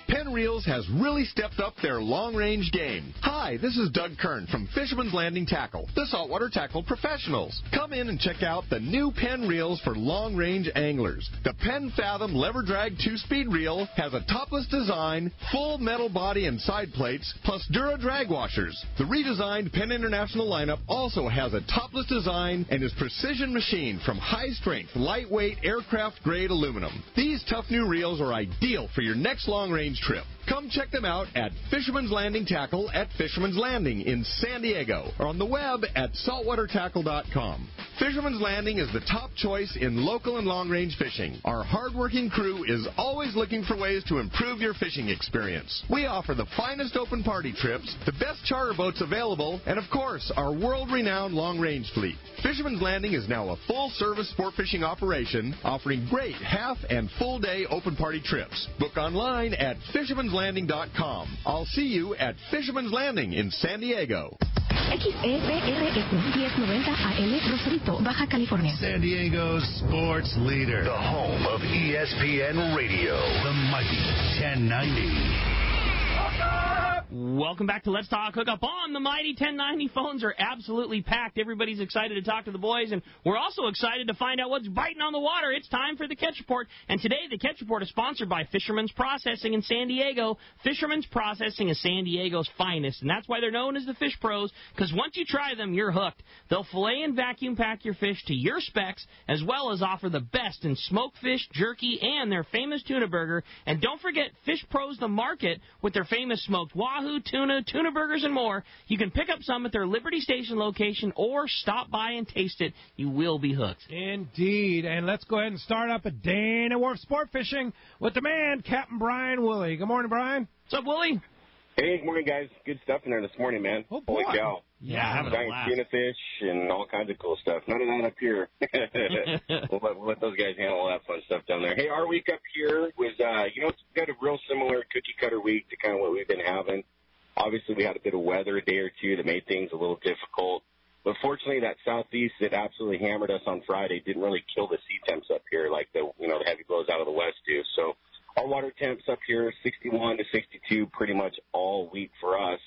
Penn Reels has really stepped up their long-range game. Hi, this is Doug Kern from Fisherman's Landing Tackle, the saltwater tackle professionals. Come in and check out the new Penn Reels for long-range anglers. The Penn Fathom Lever Drag 2-speed reel has a topless design, full metal body and side plates, plus Dura drag washers. The redesigned Penn International lineup also has a topless design and is precision machined from high-strength, lightweight, aircraft-grade aluminum. These tough new reels are ideal for your next long-range trip. Come check them out at Fisherman's Landing Tackle at Fisherman's Landing in San Diego or on the web at saltwatertackle.com. Fisherman's Landing is the top choice in local and long-range fishing. Our hard-working crew is always looking for ways to improve your fishing experience. We offer the finest open party trips, the best charter boats available, and of course, our world-renowned long-range fleet. Fisherman's Landing is now a full-service sport fishing operation offering great half and full-day open party trips. Book online at fishermanslanding.com. I'll see you at Fisherman's Landing in San Diego. XEPRS 1090 AM, Rosarito, Baja California. San Diego's sports leader. The home of ESPN Radio. The mighty 1090. Welcome back to Let's Talk Hookup on the Mighty 1090. Phones are absolutely packed. Everybody's excited to talk to the boys, and we're also excited to find out what's biting on the water. It's time for the Catch Report, and today the Catch Report is sponsored by Fisherman's Processing in San Diego. Fisherman's Processing is San Diego's finest, and that's why they're known as the Fish Pros, because once you try them, you're hooked. They'll fillet and vacuum pack your fish to your specs, as well as offer the best in smoked fish, jerky, and their famous tuna burger. And don't forget Fish Pros the Market with their famous smoked wahoo, tuna burgers, and more. You can pick up some at their Liberty Station location or stop by and taste it. You will be hooked. Indeed. And let's go ahead and start up at Dana Wharf Sport Fishing with the man, Captain Brian Woolley. Good morning, Brian. What's up, Woolley? Hey, good morning, guys. Good stuff in there this morning, man. Oh, holy cow. Yeah, having giant tuna fish and all kinds of cool stuff. None of that up here. we'll let those guys handle all that fun stuff down there. Hey, our week up here was, it's got a real similar cookie-cutter week to kind of what we've been having. Obviously, we had a bit of weather a day or two that made things a little difficult. But fortunately, that southeast that absolutely hammered us on Friday didn't really kill the sea temps up here like the heavy blows out of the west do. So our water temps up here, 61 to 62 pretty much all week for us.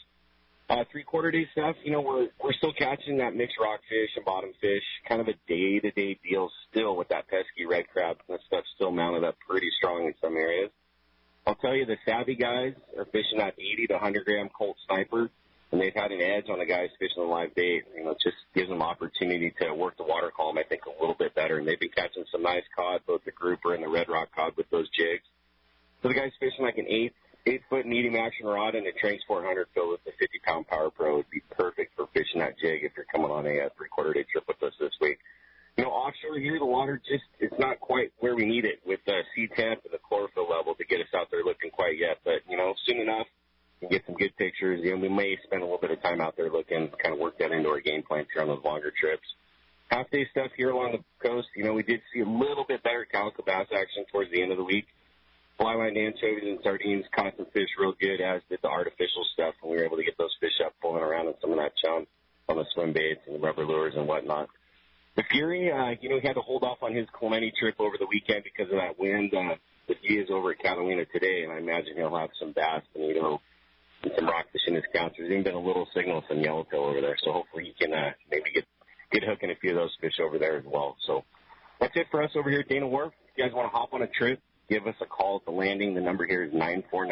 3/4 day stuff, we're still catching that mixed rockfish and bottom fish, kind of a day-to-day deal still with that pesky red crab. That stuff's still mounted up pretty strong in some areas. I'll tell you, the savvy guys are fishing that 80 to 100-gram Colt Sniper, and they've had an edge on the guys fishing the live bait. It just gives them opportunity to work the water column, I think, a little bit better. And they've been catching some nice cod, both the grouper and the red rock cod with those jigs. So the guys fishing like an 8-foot medium action rod and a Tranks 400 filled with the 50-pound Power Pro would be perfect for fishing that jig if you're coming on a 3/4 day trip with us this week. Offshore here, the water it's not quite where we need it with the sea temp and the chlorophyll level to get us out there looking quite yet. But, soon enough, we can get some good pictures. We may spend a little bit of time out there looking, kind of work that into our game plan here on those longer trips. Half-day stuff here along the coast, we did see a little bit better calico bass action towards the end of the week. Fly line anchovies and sardines caught some fish real good, as did the artificial stuff, and we were able to get those fish up pulling around in some of that chum on the swim baits and the rubber lures and whatnot. The Fury, he had to hold off on his Clemente trip over the weekend because of that wind. But he is over at Catalina today, and I imagine he'll have some bass, bonito, and some rockfish in his counts. There's even been a little signal from yellowtail over there, so hopefully he can maybe get hooking a few of those fish over there as well. So that's it for us over here at Dana Wharf. If you guys want to hop on a trip, give us a call at the landing. The number here is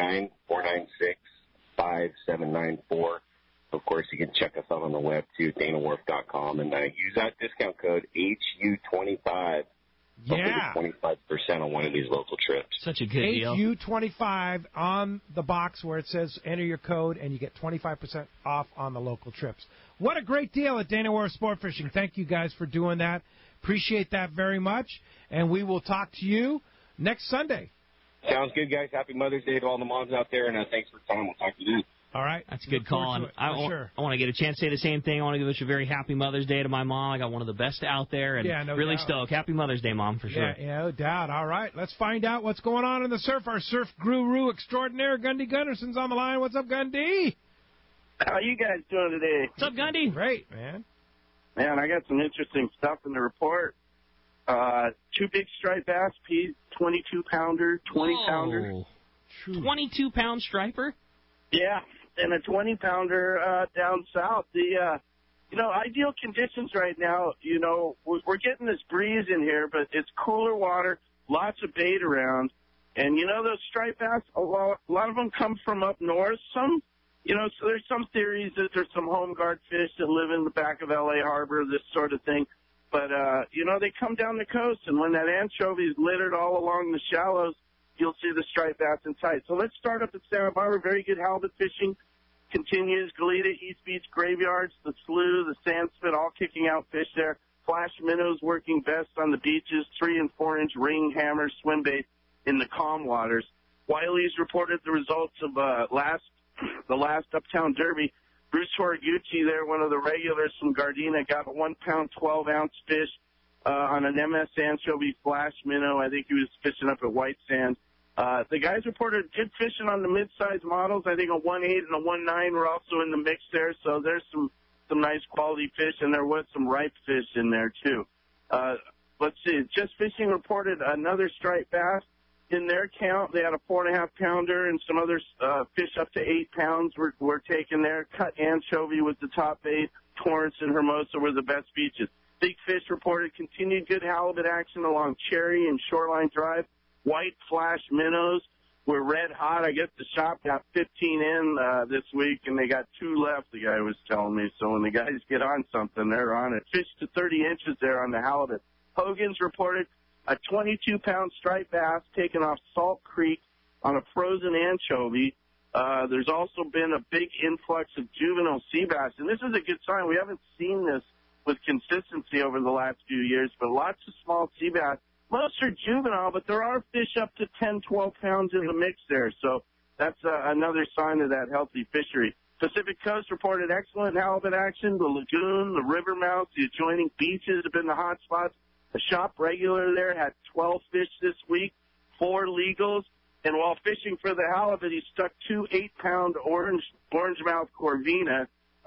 949-496-5794. Of course, you can check us out on the web, too, danawharf.com, and use that discount code HU25. Yeah. 25% on one of these local trips. Such a good deal. HU25 on the box where it says enter your code, and you get 25% off on the local trips. What a great deal at Dana Wharf Sport Fishing. Thank you guys for doing that. Appreciate that very much, and we will talk to you next Sunday. Sounds good, guys. Happy Mother's Day to all the moms out there, and thanks for the time. We'll talk to you then. All right. That's a good call. And I want to get a chance to say the same thing. I want to wish a very happy Mother's Day to my mom. I got one of the best out there, and really stoked. Happy Mother's Day, Mom, for sure. Yeah, no doubt. All right. Let's find out what's going on in the surf. Our surf guru extraordinaire, Gundy Gunderson's on the line. What's up, Gundy? How you guys doing today? What's up, Gundy? Great, man. Man, I got some interesting stuff in the report. 2 big striped bass, 22-pounder, 20-pounder. 22-pound striper? Yeah, and a 20-pounder down south. Ideal conditions right now, we're getting this breeze in here, but it's cooler water, lots of bait around. And, those striped bass, a lot of them come from up north. Some, so there's some theories that there's some home guard fish that live in the back of L.A. Harbor, this sort of thing. But, they come down the coast, and when that anchovy is littered all along the shallows, you'll see the striped bass in sight. So let's start up at Santa Barbara. Very good halibut fishing continues. Goleta, East Beach, Graveyards, the Slough, the Sandspit, all kicking out fish there. Flash minnows working best on the beaches. 3- and 4-inch ring hammer swim bait in the calm waters. Wiley's reported the results of the last Uptown Derby. Bruce Horiguchi there, one of the regulars from Gardena, got a 1-pound, 12-ounce fish on an MS anchovy flash minnow. I think he was fishing up at White Sand. The guys reported good fishing on the mid-size models. I think a 1.8 and a 1.9 were also in the mix there. So there's some nice quality fish, and there was some ripe fish in there too. Let's see. Just Fishing reported another striped bass in their count. They had a 4.5-pounder and some other fish up to 8 pounds were taken there. Cut anchovy was the top bait. Torrance and Hermosa were the best beaches. Big Fish reported continued good halibut action along Cherry and Shoreline Drive. White flash minnows were red hot. I guess the shop got 15 in this week, and they got 2 left, the guy was telling me. So when the guys get on something, they're on it. Fish to 30 inches there on the halibut. Hogan's reported a 22-pound striped bass taken off Salt Creek on a frozen anchovy. There's also been a big influx of juvenile sea bass, and this is a good sign. We haven't seen this with consistency over the last few years, but lots of small sea bass. Most are juvenile, but there are fish up to 10, 12 pounds in the mix there. So that's another sign of that healthy fishery. Pacific Coast reported excellent halibut action. The lagoon, the river mouths, the adjoining beaches have been the hot spots. The shop regular there had 12 fish this week, 4 legals. And while fishing for the halibut, he stuck 2 8-pound orange-mouth Corvina,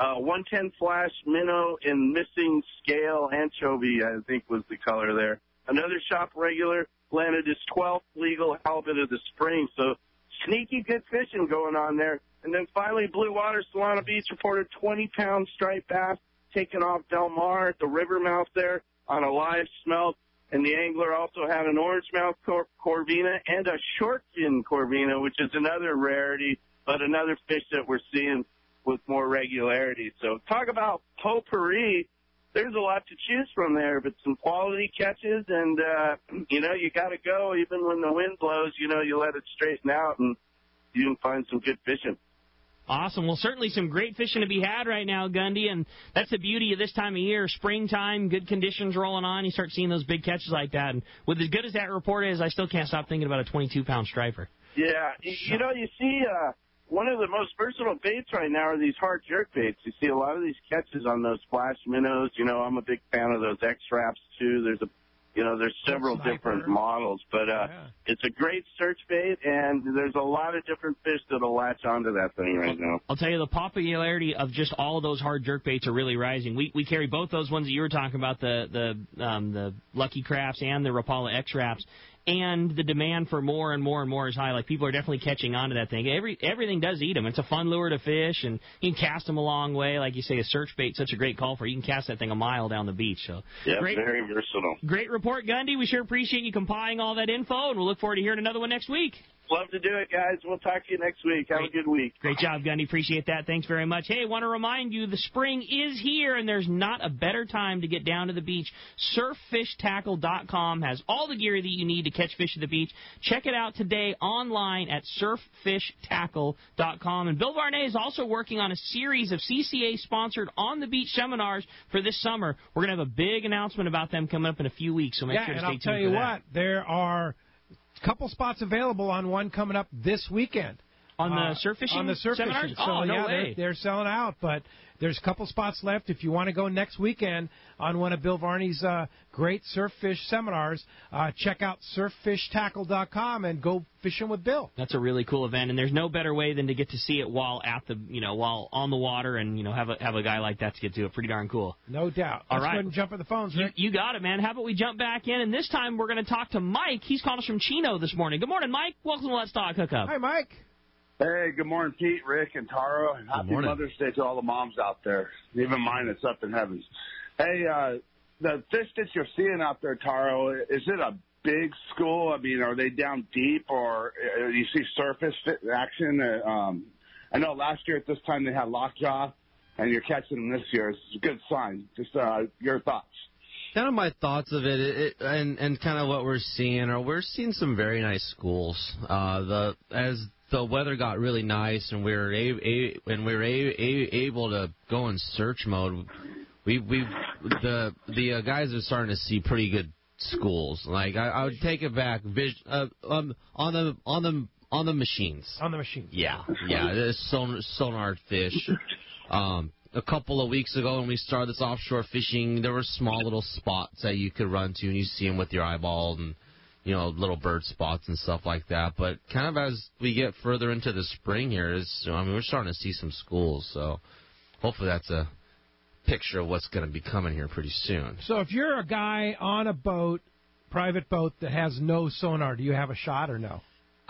110 flash minnow, and missing scale anchovy, I think was the color there. Another shop regular landed his 12th legal halibut of the spring. So sneaky good fishing going on there. And then finally, Blue Water, Solana Beach reported 20-pound striped bass taken off Del Mar at the river mouth there on a live smelt. And the angler also had an orange-mouth Corvina and a short-fin Corvina, which is another rarity, but another fish that we're seeing with more regularity. So talk about potpourri. There's a lot to choose from there, but some quality catches, and, you got to go. Even when the wind blows, you let it straighten out, and you can find some good fishing. Awesome. Well, certainly some great fishing to be had right now, Gundy, and that's the beauty of this time of year. Springtime, good conditions rolling on. You start seeing those big catches like that. And with as good as that report is, I still can't stop thinking about a 22-pound striper. Yeah. You see one of the most versatile baits right now are these hard jerk baits. You see a lot of these catches on those flash minnows. I'm a big fan of those X-Wraps, too. There's several different models, but it's a great search bait, and there's a lot of different fish that'll latch onto that thing right now. I'll tell you, the popularity of just all of those hard jerk baits are really rising. We carry both those ones that you were talking about, the Lucky Crafts and the Rapala X-Wraps, and the demand for more and more and more is high. Like, people are definitely catching on to that thing. Everything does eat them. It's a fun lure to fish, and you can cast them a long way. Like you say, a search bait, such a great call for. You can cast that thing a mile down the beach. So yeah, very versatile. Great report, Gundy. We sure appreciate you compiling all that info, and we'll look forward to hearing another one next week. Love to do it, guys. We'll talk to you next week. Have a good week. Great job, Gundy. Appreciate that. Thanks very much. Hey, I want to remind you, the spring is here, and there's not a better time to get down to the beach. SurfFishTackle.com has all the gear that you need to catch fish at the beach. Check it out today online at SurfFishTackle.com. And Bill Varney is also working on a series of CCA-sponsored on-the-beach seminars for this summer. We're going to have a big announcement about them coming up in a few weeks, so make sure to stay tuned for that. And I'll tell you what, there are couple spots available on one coming up this weekend. On the surf fishing on the surf seminars? fishing. Oh, So, no yeah, way. They're selling out, but there's a couple spots left. If you want to go next weekend on one of Bill Varney's great surf fish seminars, check out surffishtackle.com and go fishing with Bill. That's a really cool event, and there's no better way than to get to see it while while on the water, and have a guy like that to get to it. Pretty darn cool. No doubt. All Let's right. go ahead and jump on the phones, Rick. You got it, man. How about we jump back in, and this time we're going to talk to Mike. He's calling us from Chino this morning. Good morning, Mike. Welcome to Let's Talk Hookup. Hi, Mike. Hey, good morning, Pete, Rick, and Taro. And happy morning. Mother's Day to all the moms out there, even mine that's up in heavens. Hey, the fish that you're seeing out there, Taro, is it a big school? I mean, are they down deep, or you see surface action? I know last year at this time they had lockjaw, and you're catching them this year. It's a good sign. Just your thoughts. Kind of my thoughts of it, and kind of what we're seeing, we're seeing some very nice schools. As the weather got really nice and we were able to go in search mode, the guys are starting to see pretty good schools. Like I would take it back, on the machines. On the machines. Yeah. There's sonar fish. A couple of weeks ago when we started this offshore fishing, there were small little spots that you could run to and you see them with your eyeball and, little bird spots and stuff like that. But kind of as we get further into the spring here, we're starting to see some schools. So hopefully that's a picture of what's going to be coming here pretty soon. So if you're a guy on a boat, private boat, that has no sonar, do you have a shot or no?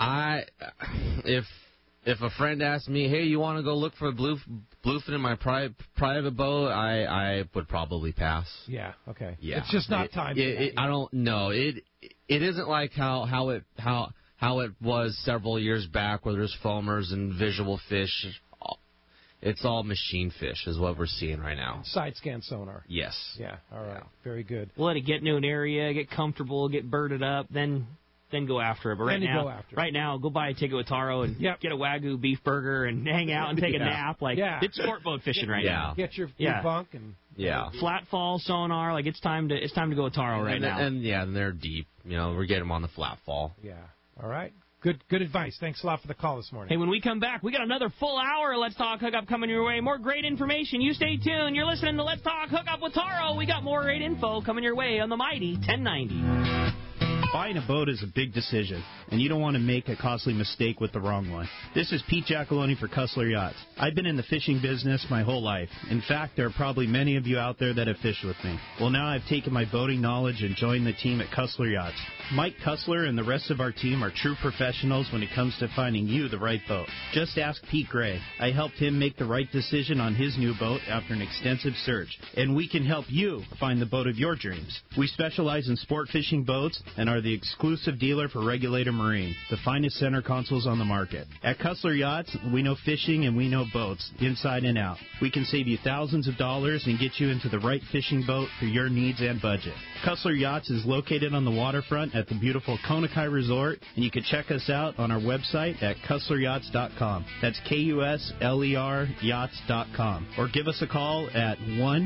If a friend asked me, hey, you want to go look for bluefin in my private boat, I would probably pass. Yeah, okay. Yeah. It's just not time. I don't know. It isn't like how it was several years back where there's foamers and visual fish. It's all machine fish is what we're seeing right now. Side scan sonar. Yes. Yeah, all right. Very good. We'll let it get into an area, get comfortable, get birded up, then go after it. But right now, go buy a ticket with Taro and get a Wagyu beef burger and hang out and take a nap. It's sport boat fishing right now. Get your bunk and flat fall sonar. Like it's time to go with Taro right now. And they're deep. We're getting them on the flat fall. Yeah. All right. Good advice. Thanks a lot for the call this morning. Hey, when we come back, we got another full hour of Let's Talk Hookup coming your way. More great information. You stay tuned. You're listening to Let's Talk Hookup with Taro. We got more great info coming your way on the mighty 1090. Buying a boat is a big decision, and you don't want to make a costly mistake with the wrong one. This is Pete Giacalone for Cussler Yachts. I've been in the fishing business my whole life. In fact, there are probably many of you out there that have fished with me. Well, now I've taken my boating knowledge and joined the team at Cussler Yachts. Mike Cussler and the rest of our team are true professionals when it comes to finding you the right boat. Just ask Pete Gray. I helped him make the right decision on his new boat after an extensive search, and we can help you find the boat of your dreams. We specialize in sport fishing boats and are the exclusive dealer for Regulator Marine, the finest center consoles on the market. At Cussler Yachts, we know fishing and we know boats, inside and out. We can save you thousands of dollars and get you into the right fishing boat for your needs and budget. Cussler Yachts is located on the waterfront at the beautiful Konakai Resort, and you can check us out on our website at CusslerYachts.com. That's KUSLER Yachts.com. Or give us a call at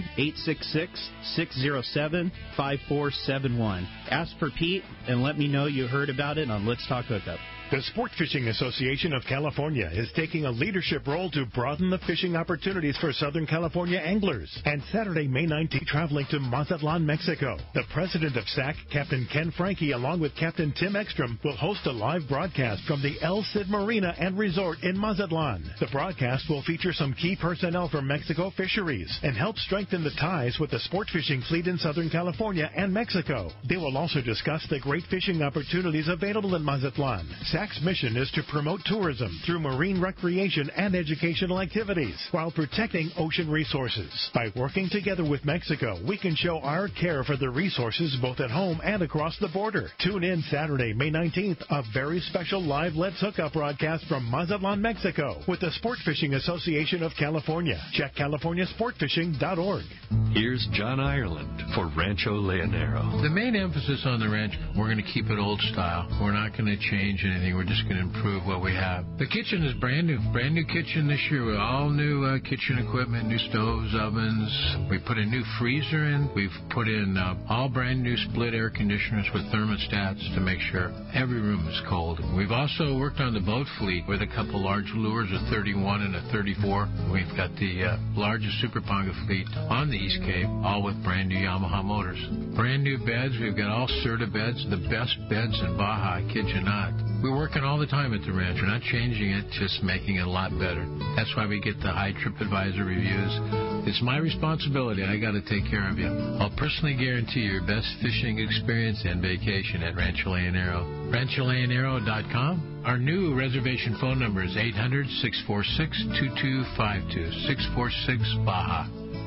1-866-607-5471. Ask for Pete and let me know you heard about it on Let's Talk Hookup. The Sport Fishing Association of California is taking a leadership role to broaden the fishing opportunities for Southern California anglers. And Saturday, May 19th, traveling to Mazatlan, Mexico. The president of SAC, Captain Ken Franke, along with Captain Tim Ekstrom, will host a live broadcast from the El Cid Marina and Resort in Mazatlan. The broadcast will feature some key personnel from Mexico Fisheries and help strengthen the ties with the sport fishing fleet in Southern California and Mexico. They will also discuss the great fishing opportunities available in Mazatlan. SAC's mission is to promote tourism through marine recreation and educational activities while protecting ocean resources. By working together with Mexico, we can show our care for the resources both at home and across the border. Tune in Saturday, May 19th, a very special live Let's Hook Up broadcast from Mazatlan, Mexico with the Sport Fishing Association of California. Check CaliforniaSportFishing.org. Here's John Ireland for Rancho Leonero. The main emphasis on the ranch, we're going to keep it old style. We're not going to change anything. We're just going to improve what we have. The kitchen is brand new kitchen this year with all new kitchen equipment, new stoves, ovens. We put a new freezer in. We've put in all brand new split air conditioners with thermostats to make sure every room is cold. We've also worked on the boat fleet with a couple large lures, a 31 and a 34. We've got the largest Super Ponga fleet on the East Cape, all with brand new Yamaha motors. Brand new beds. We've got all Serta beds, the best beds in Baja, I kid you not. We're working all the time at the ranch. We're not changing it, just making it a lot better. That's why we get the high TripAdvisor reviews. It's my responsibility. I got to take care of you. I'll personally guarantee your best fishing experience and vacation at Rancho Leonero. RanchoLeonero.com. Our new reservation phone number is 800-646-2252. 646 Baja.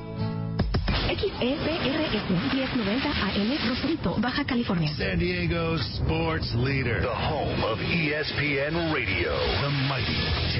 XEPRS 1090 AM, Rosarito, Baja California. San Diego's sports leader. The home of ESPN Radio. The mighty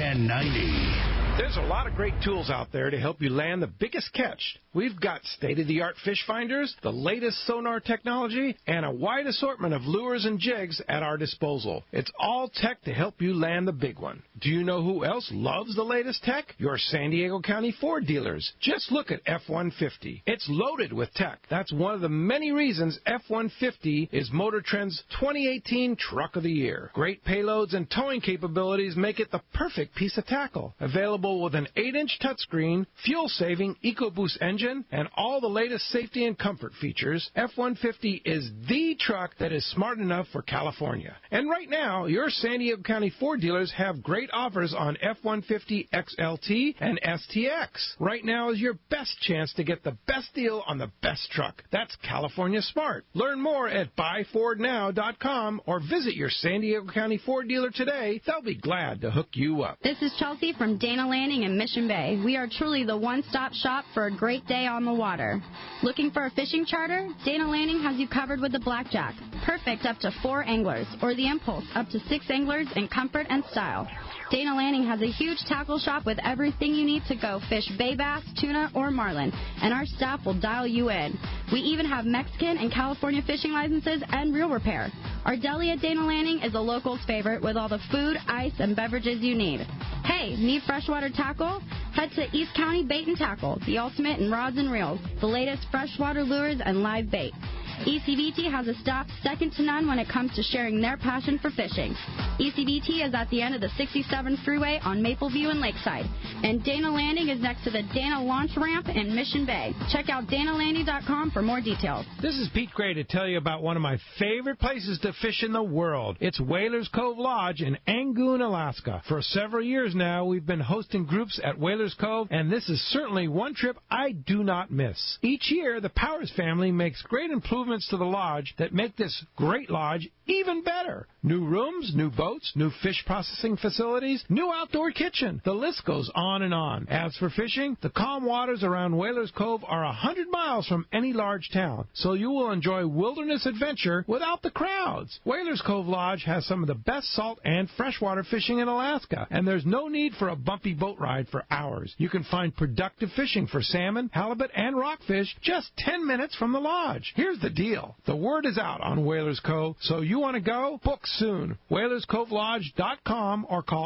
1090. There's a lot of great tools out there to help you land the biggest catch. We've got state-of-the-art fish finders, the latest sonar technology, and a wide assortment of lures and jigs at our disposal. It's all tech to help you land the big one. Do you know who else loves the latest tech? Your San Diego County Ford dealers. Just look at F-150. It's loaded with tech. That's one of the many reasons F-150 is Motor Trend's 2018 Truck of the Year. Great payloads and towing capabilities make it the perfect piece of tackle. Available with an 8-inch touchscreen, fuel-saving EcoBoost engine, and all the latest safety and comfort features, F-150 is the truck that is smart enough for California. And right now, your San Diego County Ford dealers have great offers on F-150 XLT and STX. Right now is your best chance to get the best deal on the best truck. That's California smart. Learn more at buyfordnow.com or visit your San Diego County Ford dealer today. They'll be glad to hook you up. This is Chelsea from Dana Landing in Mission Bay. We are truly the one-stop shop for a great day on the water. Looking for a fishing charter? Dana Landing has you covered with the Blackjack. Perfect up to 4 anglers, or the Impulse up to 6 anglers in comfort and style. Dana Landing has a huge tackle shop with everything you need to go fish bay bass, tuna, or marlin, and our staff will dial you in. We even have Mexican and California fishing licenses and reel repair. Our deli at Dana Landing is a local's favorite with all the food, ice, and beverages you need. Hey, need freshwater tackle? Head to East County Bait and Tackle, the ultimate in rods and reels, the latest freshwater lures and live bait. ECVT has a staff second to none when it comes to sharing their passion for fishing. ECVT is at the end of the 67 freeway on Mapleview and Lakeside. And Dana Landing is next to the Dana Launch Ramp in Mission Bay. Check out DanaLanding.com for more details. This is Pete Gray to tell you about one of my favorite places to fish in the world. It's Whalers Cove Lodge in Angoon, Alaska. For several years now, we've been hosting groups at Whalers Cove, and this is certainly one trip I do not miss. Each year, the Powers family makes great improvements to the lodge that make this great lodge even better. New rooms, new boats, new fish processing facilities, new outdoor kitchen. The list goes on and on. As for fishing, the calm waters around Whalers Cove are 100 miles from any large town, so you will enjoy wilderness adventure without the crowds. Whalers Cove Lodge has some of the best salt and freshwater fishing in Alaska, and there's no need for a bumpy boat ride for hours. You can find productive fishing for salmon, halibut, and rockfish just 10 minutes from the lodge. Here's the deal. The word is out on Whalers Cove, so you want to go? Book soon. WhalersCoveLodge.com or call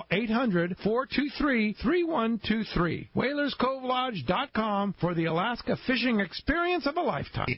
800-423-3123. WhalersCoveLodge.com for the Alaska fishing experience of a lifetime.